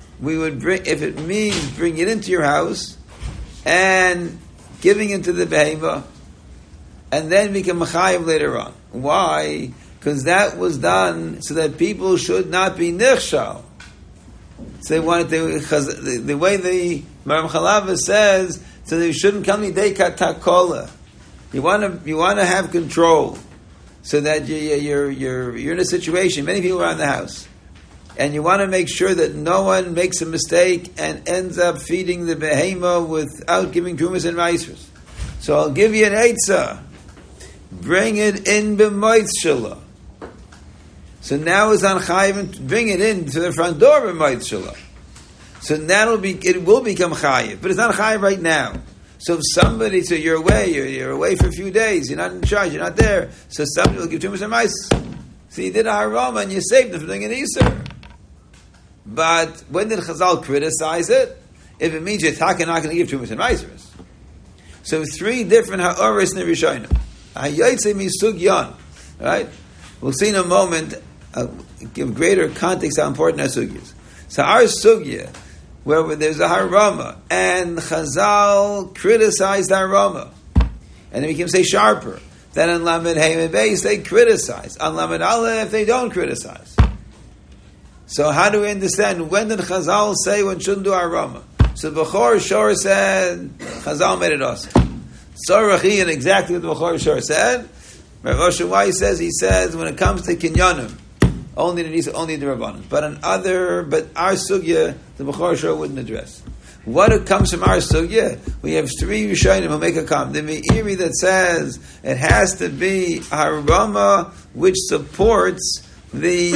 it means bring it into your house and giving it to the behema, and then become chayiv later on. Why? Because that was done so that people should not be nichshal. So they wanted the way the Maram Chalava says, so they shouldn't come lidei katakola. You want to have control. so that you're in a situation, many people are in the house, and you want to make sure that no one makes a mistake and ends up feeding the behema without giving trumas and maisers. So I'll give you an eitzah. Bring it in b'moitz shalah. So now it's on chayiv, bring it in to the front door b'moitz shalah. So now it will become chayiv, but it's not chayiv right now. So if somebody, so you're away for a few days, you're not in charge, you're not there, so somebody will give trumas and maisers. So you did a harama and you saved them from doing an Easter. But when did Chazal criticize it? If it means you're not going to give trumas and maisers. So 3 different ha'oris in the Rishonim. Ha'yotze misug yon. Right? We'll see in a moment, give greater context how important our sugya is. So our sugya, where there's a harama, and Chazal criticized harama, and then we can say sharper. Then on Lamed Hey and Beis they criticize. On Lamed Aleph they don't criticize. So how do we understand when did Chazal say one shouldn't do harama? So Bechor Shor said Chazal made it awesome. Tzorach and exactly what the Bechor Shor said. Rav Osher Weiss says when it comes to kinyanim, only the Rabbanim. But our sugya, the Bechor Shor wouldn't address. What comes from our sugya? We have 3 Rishonim who make a comment. The Meiri that says it has to be harama which supports the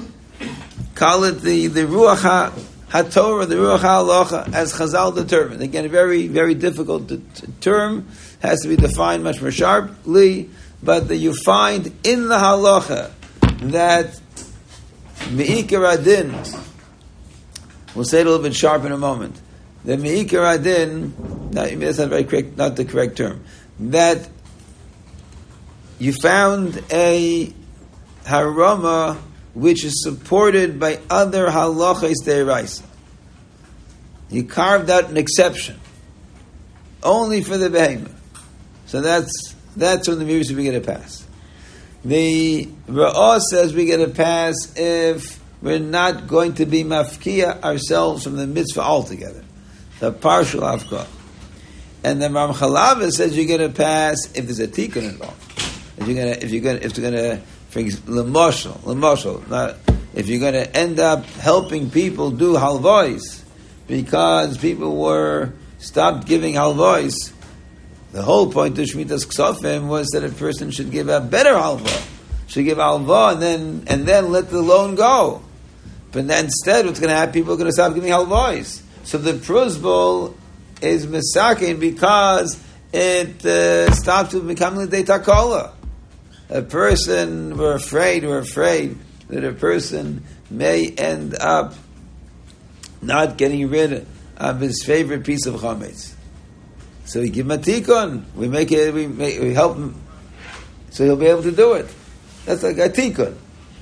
Ruach HaTorah, the Ruach HaHalacha, as Chazal determined. Again, a very, very difficult term, has to be defined much more sharply, but that you find in the Halacha that Me'ikar Adin, we'll say it a little bit sharp in a moment, that Me'ikar Adin, that's not very correct, not the correct term, that you found a harama which is supported by other halachas deiraisa. You carved out an exception only for the behemoth. So that's when the Meiri we get a pass. The Ra'ah says we get a pass if we're not going to be mafkia ourselves from the mitzvah altogether. The partial afkah. And the Ramchalava says you get a pass if there's a tikkun involved. If you're gonna for example, if you're going to end up helping people do halvos because people were stopped giving halvos, the whole point of Shmitas Ksofim was that a person should give a better halva, should give halva and then let the loan go. But then instead, what's going to happen? People are going to stop giving halvos. So the prusbul is misakin because it stopped to becoming the detakola. We're afraid that a person may end up not getting rid of his favorite piece of chametz. So we give him a tikkun. We help him, so he'll be able to do it. That's like a tikkun.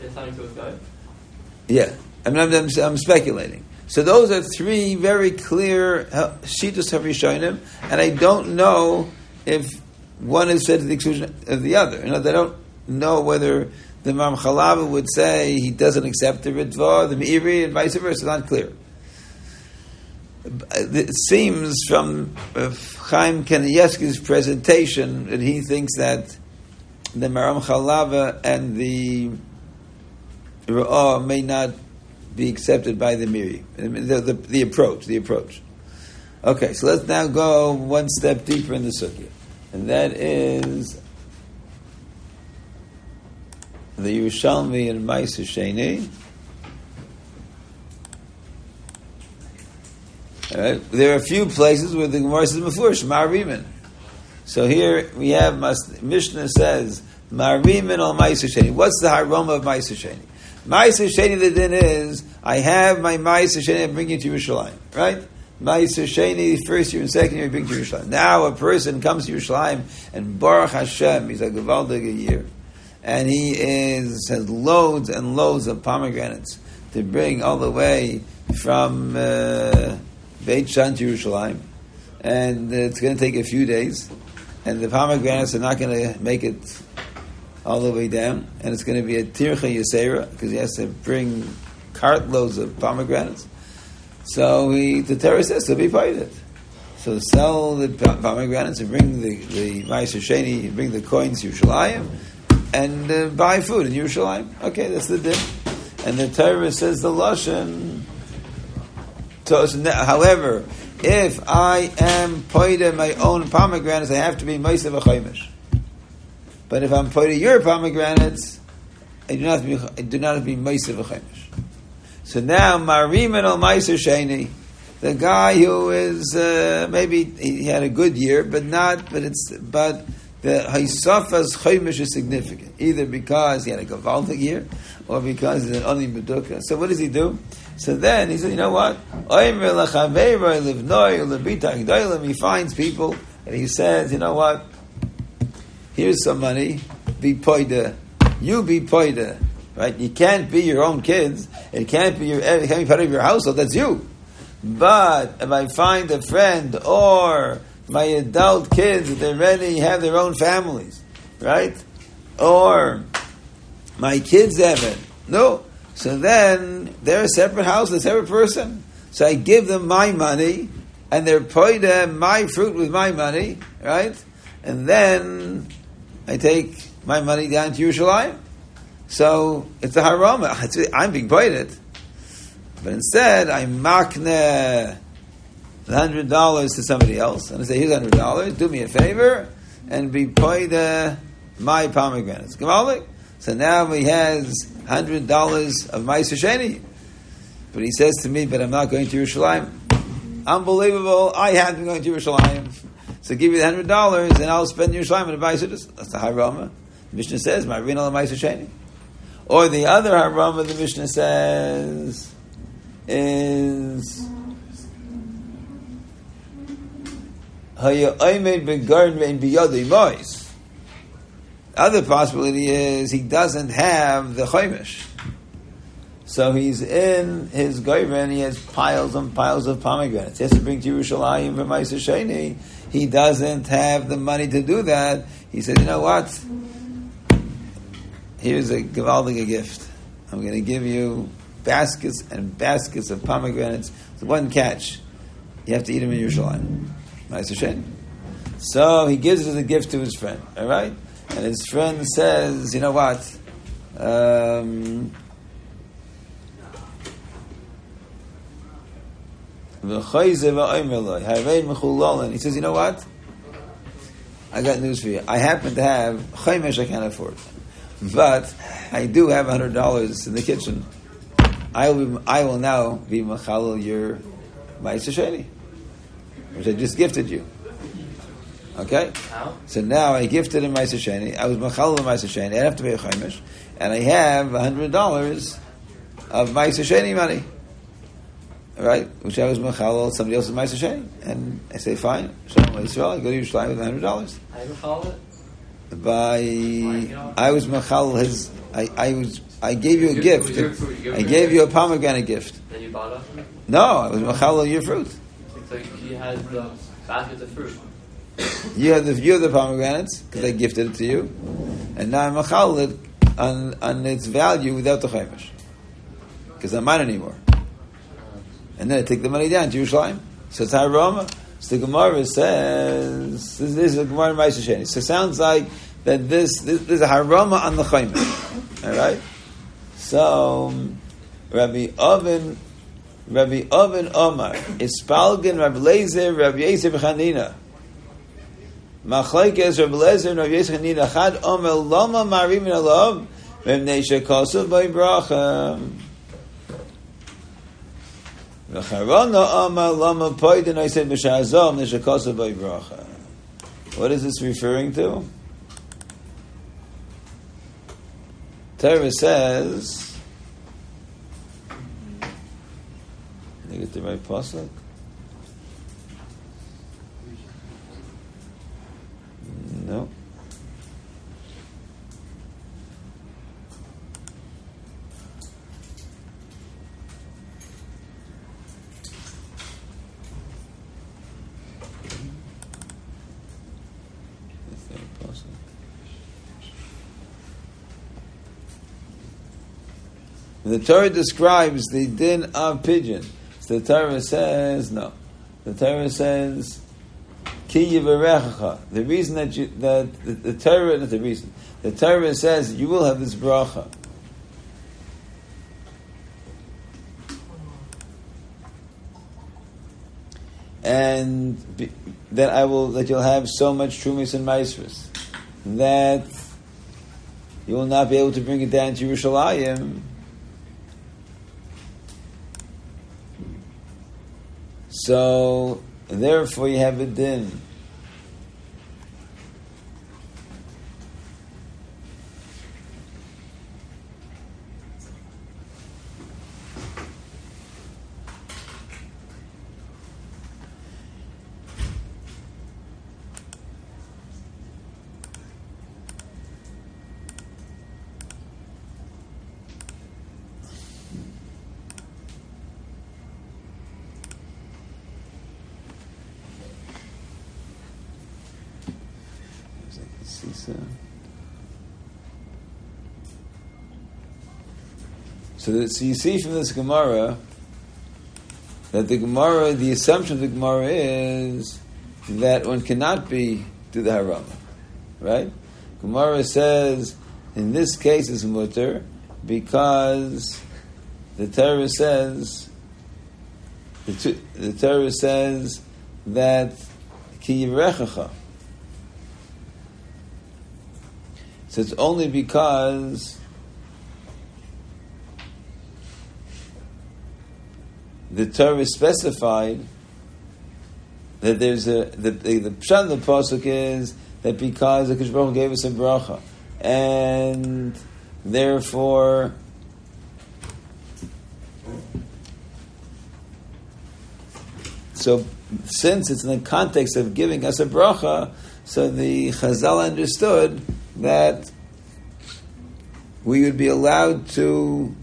Yeah, I'm speculating. So those are 3 very clear shitas of Rishonim, and I don't know if one is said to the exclusion of the other. They don't know whether the Ramchalava would say he doesn't accept the Ritva, the Meiri, and vice versa. It's not clear. It seems from Chaim Kanievsky's presentation that he thinks that the Ramchalava and the Ra'ah may not be accepted by the Meiri. The approach. Okay, so let's now go one step deeper in the Sukkah. And that is the Yerushalmi and Ma'aser Sheni. There are a few places where the Gemara says Mefurish, Ma'arimin. So here we have Mishnah says Ma'arimin al Ma'aser Sheni. What's the harama of Ma'aser Sheni? Ma'aser Sheni, the din is I have my Ma'aser Sheni, I'm bringing it to Yerushalayim, right? Ma'aser Sheni, first year and second year, bring to Yerushalayim. Now a person comes to Yerushalayim and Baruch Hashem, he's a Gevaldig year, and he has loads and loads of pomegranates to bring all the way from Beit Shan to Yerushalayim, and it's going to take a few days, and the pomegranates are not going to make it all the way down, and it's going to be a Tircha Yisera because he has to bring cartloads of pomegranates. So the Torah says to be paid it. So sell the pomegranates and bring the Ma'aser Sheni, bring the coins to Yerushalayim, and buy food in Yerushalayim. Okay, that's the din. And the Torah says the lashon. However, if I am poida my own pomegranates, I have to be meisav v'chaimish. But if I'm poida your pomegranates, I do not have to be meisav v'chaimish. So now marimin al meiser sheni, the guy who is maybe he had a good year, but the Haisafas Chaimish is significant, either because he had a Gavaldic year, or because he's an Oni Meduka. So what does he do? So then he said, you know what? He finds people, and he says, you know what? Here's some money, be poida. You be poida. Right? You can't be your own kids, it can't be part of your household, that's you. But if I find a friend or my adult kids that they already have their own families, right? Or my kids have it. No. So then they're a separate house, a separate person. So I give them my money, and they're poida my fruit with my money, right? And then I take my money down to Yerushalayim. So it's a harama. I'm being poided. But instead, I makne $100 to somebody else, and I say, here's $100, do me a favor, and be poida my pomegranates. Gemalik. So now he has $100 of Meiser Sheni. But he says to me, but I'm not going to Yerushalayim. Unbelievable, I have been going to Yerushalayim. So give me the $100, and I'll spend Yerushalayim and buy Sudas. That's the Harama. The Mishnah says, my Rinal and Meiser Sheni. Or the other Harama the Mishnah says is other possibility is he doesn't have the chaimish, so he's in his gaiva and he has piles and piles of pomegranates. He has to bring to Yerushalayim for Meiser Sheni. He doesn't have the money to do that. He said, you know what? Here's a gewaldige gift. I'm going to give you baskets and baskets of pomegranates. It's one catch. You have to eat them in Yerushalayim. Meiser Sheni. So he gives it as a gift to his friend. All right? And his friend says, you know what? He says, you know what? I got news for you. I happen to have chaimish I can't afford. But I do have $100 in the kitchen. I will now be machalal your Meiser Sheni, which I just gifted you. Okay? How? So now I gifted him Meiser Sheni. I was machalal Meiser Sheni. I have to pay a chaimish, and I have $100 of Meiser Sheni money. All right, which I was machalal somebody else's Meiser Sheni, and I say fine. Shalom Yisrael. I go to Yerushalayim with $100. How you machalal it? I was machal his. I gave you a gift. I gave you a pomegranate gift. Then you bought it? No, I was machal your fruit. So he had the baskets of fruit. You have the pomegranates because I gifted it to you, and now I'm machal it on its value without the chaimish because I'm mine anymore. And then I take the money down to Yerushalayim. So it's harama. So the Gemara says, this is a Gemara in Meiser Sheni. So it sounds like that this is a harama on the chaimish. All right? So, Rabbi Oven Omar, Ispalgin, Rabbi Lezer, Rabbi Yisrael B'chanina. Machlekes, Rabbi Lezer, Rabbi Yisrael B'chanina, Chad Omer, Lama Marim in Alav, V'mnei Shekosuv B'y Bracha. What is this referring to? Torah says, did I get the right pasuk? No. The Torah describes the din of pigeon. So the Torah says, no. The Torah says, Ki yivarechacha. The reason that the Torah, not the reason, the Torah says you will have this bracha. And that you'll have so much trumis and maisros that you will not be able to bring it down to Yerushalayim. So therefore you have a din. So you see from this Gemara that the assumption of the Gemara is that one cannot be to the harama, right? Gemara says in this case it's mutter because the Torah says that ki yirechacha. So it's only because the Torah specified that there's the pshat of the pasuk is that because the Kadosh Baruch Hu gave us a bracha, and therefore so since it's in the context of giving us a bracha, so the Chazal understood that we would be allowed to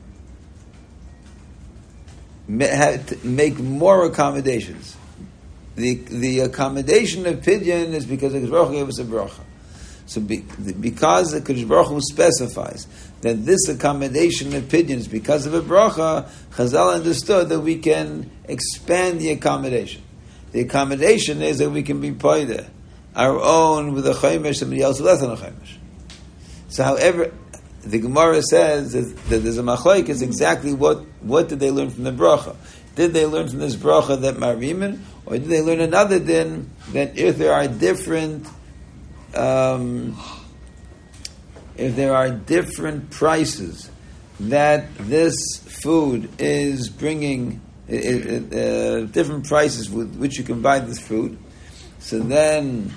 make more accommodations. The accommodation of pidyon is because the Kadosh Baruch Hu gave us a bracha. So because the Kadosh Baruch Hu specifies that this accommodation of pidyon is because of a bracha, Chazal understood that we can expand the accommodation. The accommodation is that we can be paida our own with a chaymesh, somebody else with less than a chaymesh. So however, the Gemara says that there's a machlok is exactly what did they learn from the bracha? Did they learn from this bracha that marimin, or did they learn another din that if there are different prices that this food is bringing, different prices with which you can buy this food, so then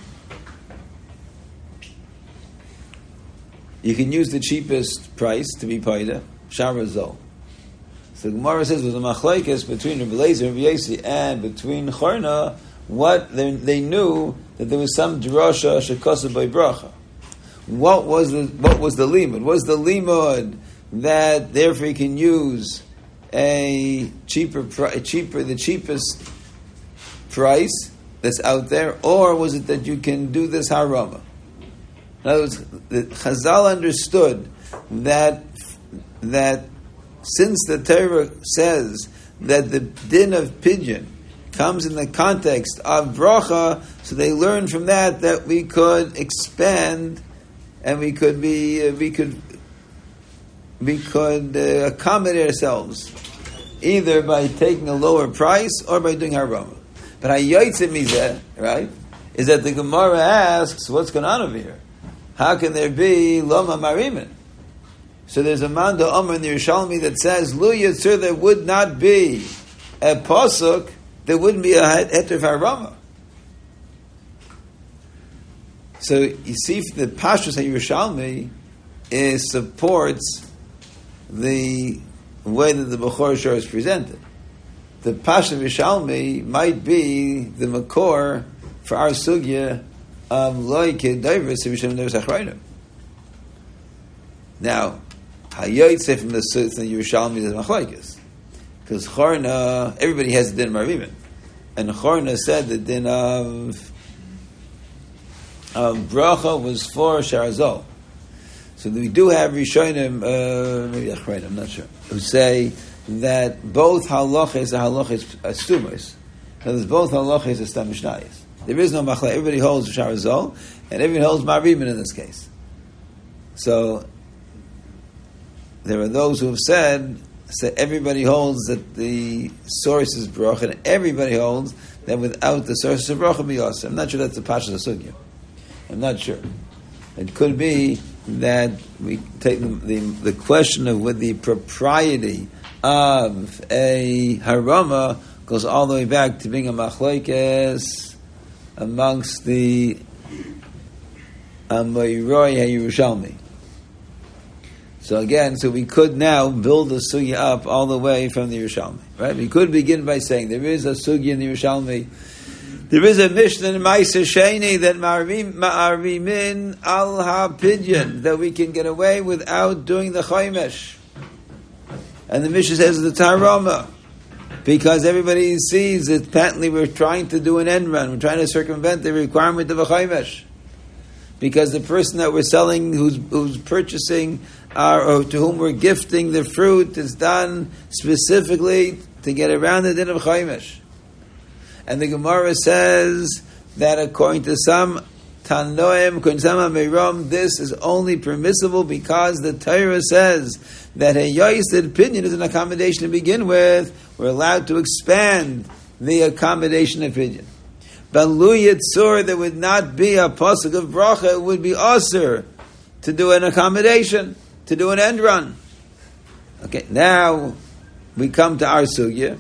you can use the cheapest price to be paida, sharazol. So the Gemara says was a machlekes between Rabbi Eliezer and Rabbi Yosi and between Chorna. What they knew that there was some drasha shekasa by bracha. What was the limud? Was the limud that therefore you can use the cheapest price that's out there, or was it that you can do this harama? In other words, the Chazal understood that since the Torah says that the din of pidyon comes in the context of bracha, so they learned from that we could expand and we could accommodate ourselves either by taking a lower price or by doing harama. But hayotzeh mizeh, right, is that the Gemara asks, what's going on over here? How can there be loma marimin? So there's a manda omer in the Yerushalmi that says, Lu Yitzur, there would not be a pasuk, there wouldn't be a heter harama. So you see, the Pashtus Yerushalmi supports the way that the Bechor Shor is presented. The Pashtus Yerushalmi might be the makor for our sugya of loy kedayvus v'shem nevus achrayim. Now, hayotzeh from the Yerushalmi is machlokes, because Chorna, everybody has the din marimin, and Chorna said the din of bracha was for sharazol. So we do have Rishonim, maybe achrayim, I'm not sure, who say that both halachas are halachas asumos. Because both halachas are stam mishnayos. There is no machlek. Everybody holds Sharazol, and everybody holds Ma'arimin in this case. So there are those who have said everybody holds that the source is bracha, and everybody holds that without the source of bracha be also. I'm not sure that's the Pasha Sugya. I'm not sure. It could be that we take the question of with the propriety of a harama goes all the way back to being a machlokes amongst the Amoiroi HaYerushalmi. So again, we could now build the sugya up all the way from the Yerushalmi, right? We could begin by saying there is a sugya in the Yerushalmi. There is a Mishnah in Ma'aser Sheni that ma'arimin al ha-pidyon, that we can get away without doing the chomesh. And the Mishnah says the Taroma, because everybody sees that patently we're trying to do an end run, we're trying to circumvent the requirement of a chomesh. Because the person that we're selling, who's purchasing, or to whom we're gifting the fruit, is done specifically to get around the din of chomesh. And the Gemara says that according to some Tanoim, according to some Amiram, this is only permissible because the Torah says that a Yoysid opinion is an accommodation to begin with. We're allowed to expand the accommodation opinion. But Lu Yitzur, there would not be a pasuk of bracha, it would be Asur to do an accommodation, to do an end run. Okay, now we come to our sugya.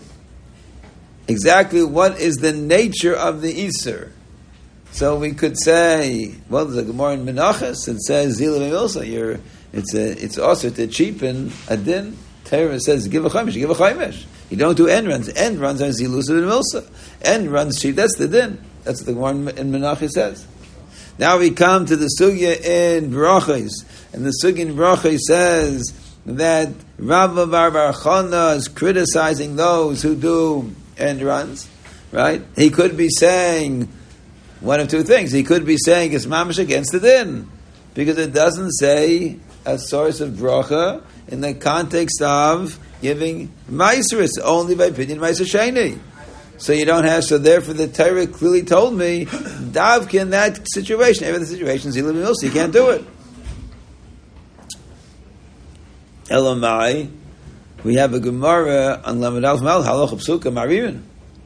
Exactly what is the nature of the Isur? So we could say, well, there's a Gemara in Menachos that says Zila Milsa. It's also to cheapen a din. Torah says give a chaimish. You don't do end runs. End runs are Zilus and Milsa. End runs cheap. That's the din. That's what the Gemara in Menachos says. Now we come to the sugya in Brachos, and the sugya in Brachos says that Rabba Bar Chana is criticizing those who do end runs, right? He could be saying one of two things. He could be saying it's mamash against the din, because it doesn't say a source of bracha in the context of giving meiser. It's only by opinion meiser sheni. So you don't have. So therefore, the Torah clearly told me davka in that situation. Every other situation is zila b'milsa. You can't do it. Elamai. We have a Gemara on Lamed Aleph Mal Halacha Psuka Marimin.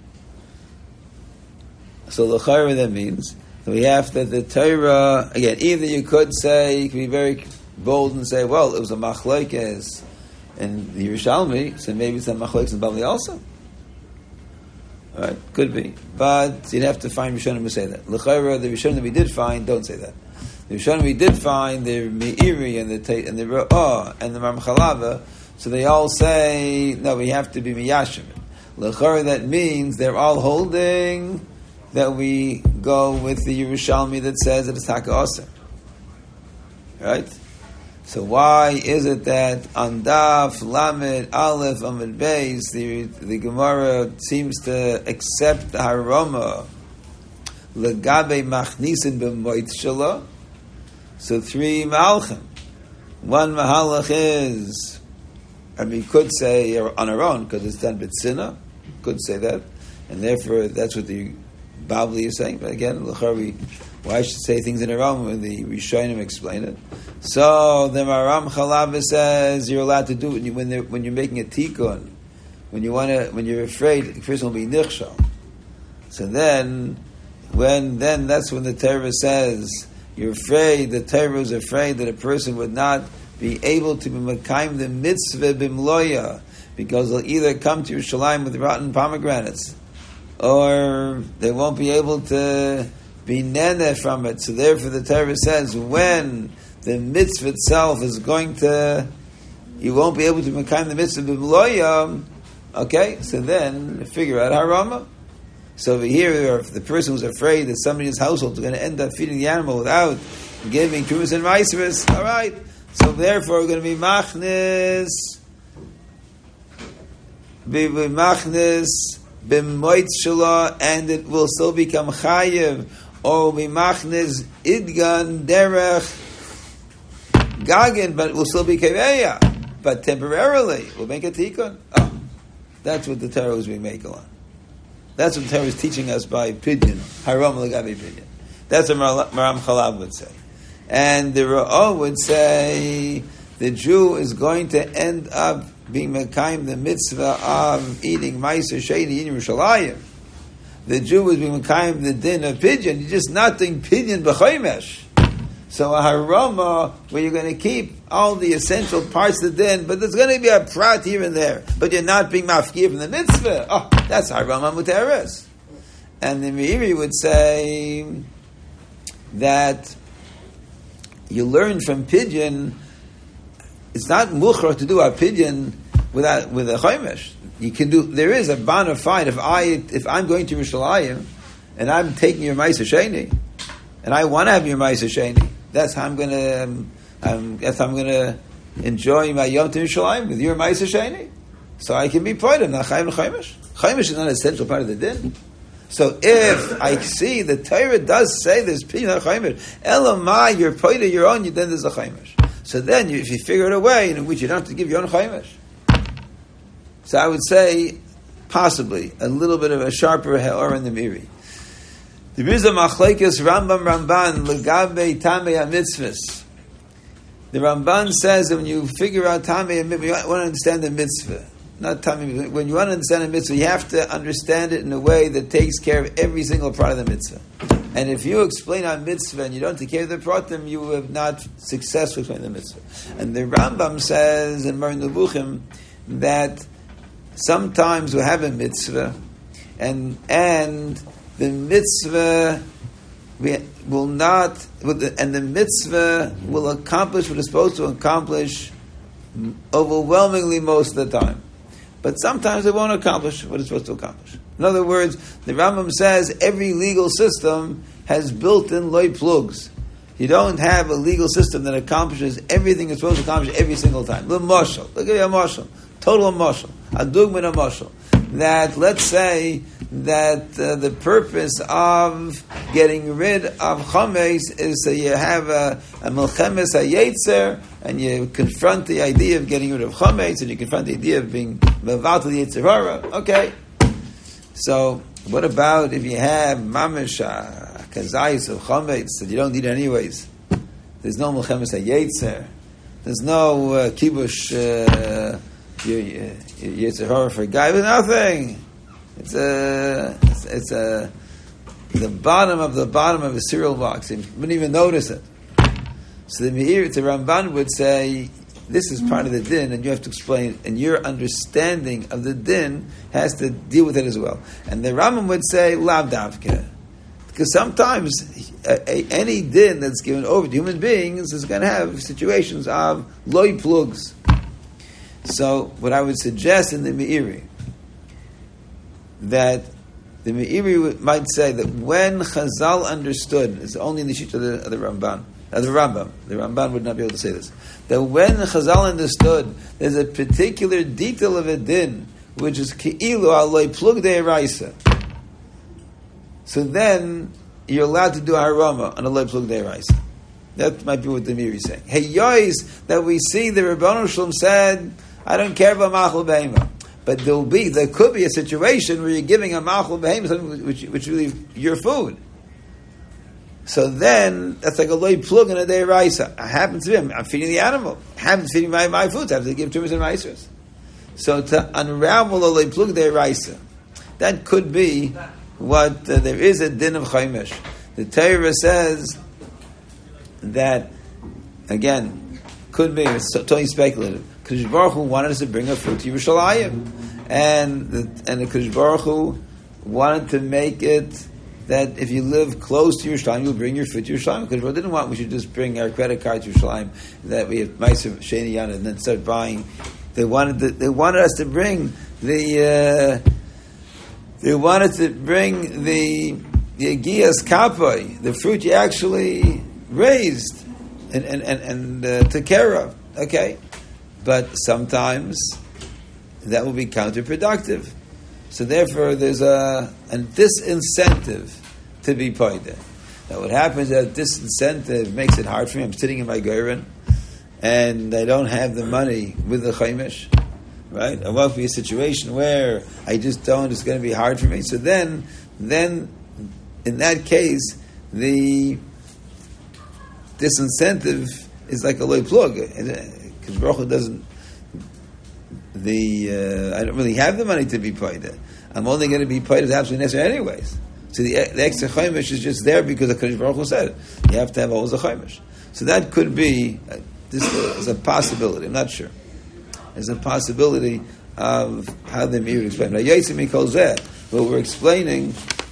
So l'chayra that means that we have that the Torah again. Either you could say, you could be very bold and say, well, it was a machlokes in the Yerushalmi, so maybe it's a machlokes in Bavli also. All right, could be, but you'd have to find Rishonim who say that. L'chayra, the Rishonim that we did find don't say that. The Rishonim we did find the Meiri and the Ra'ah and the Ramchalava. So they all say, no, we have to be miyashim. L'chara, that means they're all holding that we go with the Yerushalmi that says that it's taka osir. Right? So why is it that on Daf, Lamed, Aleph, Amid Beis, the Gemara seems to accept the haroma legabe machnisin b'moit shala? So three malchim. One mahalach is, and we could say on our own, because it's done b'tzina, could say that, and therefore that's what the Bavli is saying. But again, why should say things in our own when the Rishonim explain it? So the Maram Chalav says you're allowed to do it when you're making a tikkun, when you're afraid the person will be nichshal. So then that's when the Torah says you're afraid. The Torah is afraid that a person would not be able to be mekayim the mitzvah bimloya, because they'll either come to Yerushalayim with rotten pomegranates, or they won't be able to be nene from it. So therefore the Torah says when the mitzvah itself is going to, you won't be able to mekayim the mitzvah bimloya. Okay, so then figure out harama. So over here, if the person was afraid that somebody in his household is going to end up feeding the animal without giving trumas and meiseres, all right. So therefore, we're going to be machnis, b'moit shula, and it will still become chayiv, or be machnis idgan derech gagin, but it will still be keveya, but temporarily we'll make a tikkun. Oh, that's what the Torah was being made on. That's what Torah is teaching us by Pidyon. Haroma Lagabe Pidyon. That's what Maram Chalab would say. And the Ra'ah would say the Jew is going to end up being Mekayim the mitzvah of eating Meiser Sheni in Yerushalayim. The Jew is being Mekayim the din of Pidyon. You're just not doing Pidyon b'chomesh. So a haroma where you're going to keep all the essential parts of the din, but there's going to be a prat here and there, but you're not being mafkir from the mitzvah. Oh, that's haroma muteres. And the Meiri would say that you learn from Pidyon, it's not muchar to do a Pidyon with a chomesh. You can do. There is a bona fide. If I'm going to Yerushalayim and I'm taking your Meiser Sheni, and I want to have your Meiser Sheni, that's how I'm going to enjoy my Yom Tov Yerushalayim with your Meiser Sheni. So I can be part of not chayim chomesh. Chomesh is not an essential part of the din. So if I see the Torah does say there's Pidyon chomesh, Elamai, you're part of your own, then there's a chomesh. So then, if you figure it a way in which you don't have to give your own chomesh. So I would say, possibly, a little bit of a sharper ha'or in the Miri. There is a machlekes Ramban legabe tamei ha-mitzvahs. The Ramban says that when you figure out tamei ha-mitzvah, you want to understand the mitzvah. Not tamei, when you want to understand a mitzvah, you have to understand it in a way that takes care of every single part of the mitzvah. And if you explain a mitzvah and you don't take care of the pratim, you have not successfully explained the mitzvah. And the Rambam says in Moreh Nevuchim that sometimes we have a mitzvah, and the mitzvah will not, and the mitzvah will accomplish what it's supposed to accomplish overwhelmingly most of the time. But sometimes it won't accomplish what it's supposed to accomplish. In other words, the Rambam says every legal system has built-in loy plugs. You don't have a legal system that accomplishes everything it's supposed to accomplish every single time. Look at a mashal. Total mashal. A dugman a mashal. That, let's say, that the purpose of getting rid of chametz is that you have a melchemes hayetzer, and you confront the idea of getting rid of chametz, and you confront the idea of being mevatel the yetzer hara. Okay. So, what about if you have mamish kazayis of chametz that you don't need anyways? There's no melchemes hayetzer. There's no kibush yetzer hara for a guy with nothing. It's the bottom of a cereal box. You wouldn't even notice it. So the Ramban would say this is part of the din, and you have to explain, and your understanding of the din has to deal with it as well. And the Rambam would say lav davka, because sometimes any din that's given over to human beings is going to have situations of loy plugs. So what I would suggest in the Meiri, that the Meiri might say that when Chazal understood, it's only in the sheet of the Ramban, the Rambam. The Ramban would not be able to say this. That when Chazal understood, there's a particular detail of a din which is ki'ilu aloi plug de'eraisa. So then you're allowed to do harama on a loy plug de'eraisa. That might be what the Meiri is saying. Hey yois, that we see the Rabbanu Shalom said, I don't care about machal be'ema. But there could be a situation where you're giving a machal behemoth something which really your food. So then that's like a loy plug in a day raisa. I happen to be, I'm feeding the animal. I happen to feeding my food. So I have to give trimmers and raisers. So to unravel a loy plug day raisa, that could be what there is a din of chaymesh. The Torah says that again could be. It's totally speculative. Kadosh Baruch Hu wanted us to bring our food to Yerushalayim, and the Kadosh Baruch Hu wanted to make it that if you live close to Yerushalayim, you'll bring your food to Yerushalayim. Kadosh Baruch Hu didn't want we should just bring our credit card to Yerushalayim, that we have Meiser Sheni Yana and then start buying. They wanted us to bring the Agias Kapoi, the fruit you actually raised and took care of. Okay. But sometimes that will be counterproductive. So therefore, there's a disincentive to be paid. Now, what happens is that disincentive makes it hard for me. I'm sitting in my geirin, and I don't have the money with the chaimish, right? Or what if be a situation where I just don't, it's going to be hard for me. So then in that case, the disincentive is like a loy plug. Because Baruch Hu doesn't, I don't really have the money to be paid. I'm only going to be paid as absolutely necessary anyways. So the extra chaimish is just there because the Kadosh Baruch Hu said it. You have to have always a chaimish. So that could be, this is a possibility, I'm not sure. There's a possibility of how the Meir would explain. Now, Yaitzim Mikol Zeh, what we're explaining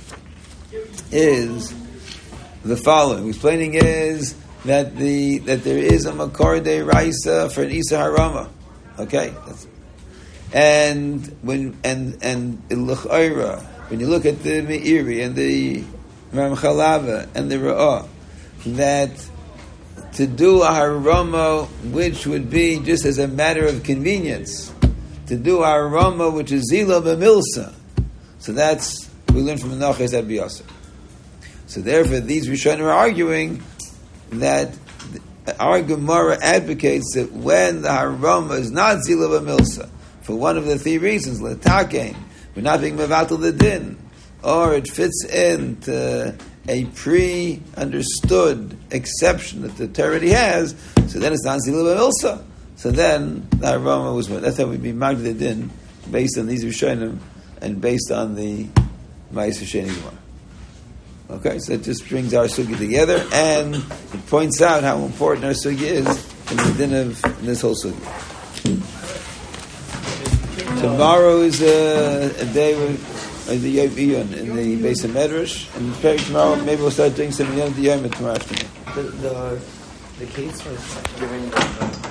is the following. We're explaining is that there is a Makor De'Raisa for an Isa Harama. Okay? And L'chayra, when you look at the Meiri and the Ramchalava and the Ra'ah, that to do a harama, which would be just as a matter of convenience, to do a harama, which is zila b'milsa. So that's, we learn from Menachos at Biyasar. So therefore, these Rishonim are arguing that our Gemara advocates that when the harama is not zila b'milsa, for one of the three reasons, l'takein, we're not being mevatel the din, or it fits into a pre-understood exception that the Torah already has, so then it's not zila b'milsa. So then the harama was, that's how we'd be magd the din based on these Rishonim and based on the Ma'aser Sheni Gemara. Okay, so it just brings our sugya together, and it points out how important our sugya is in the din of this whole sugya. Tomorrow is a day with the Yom in the base of Medrash, and tomorrow maybe we'll start doing some Yom tomorrow afternoon. The case was giving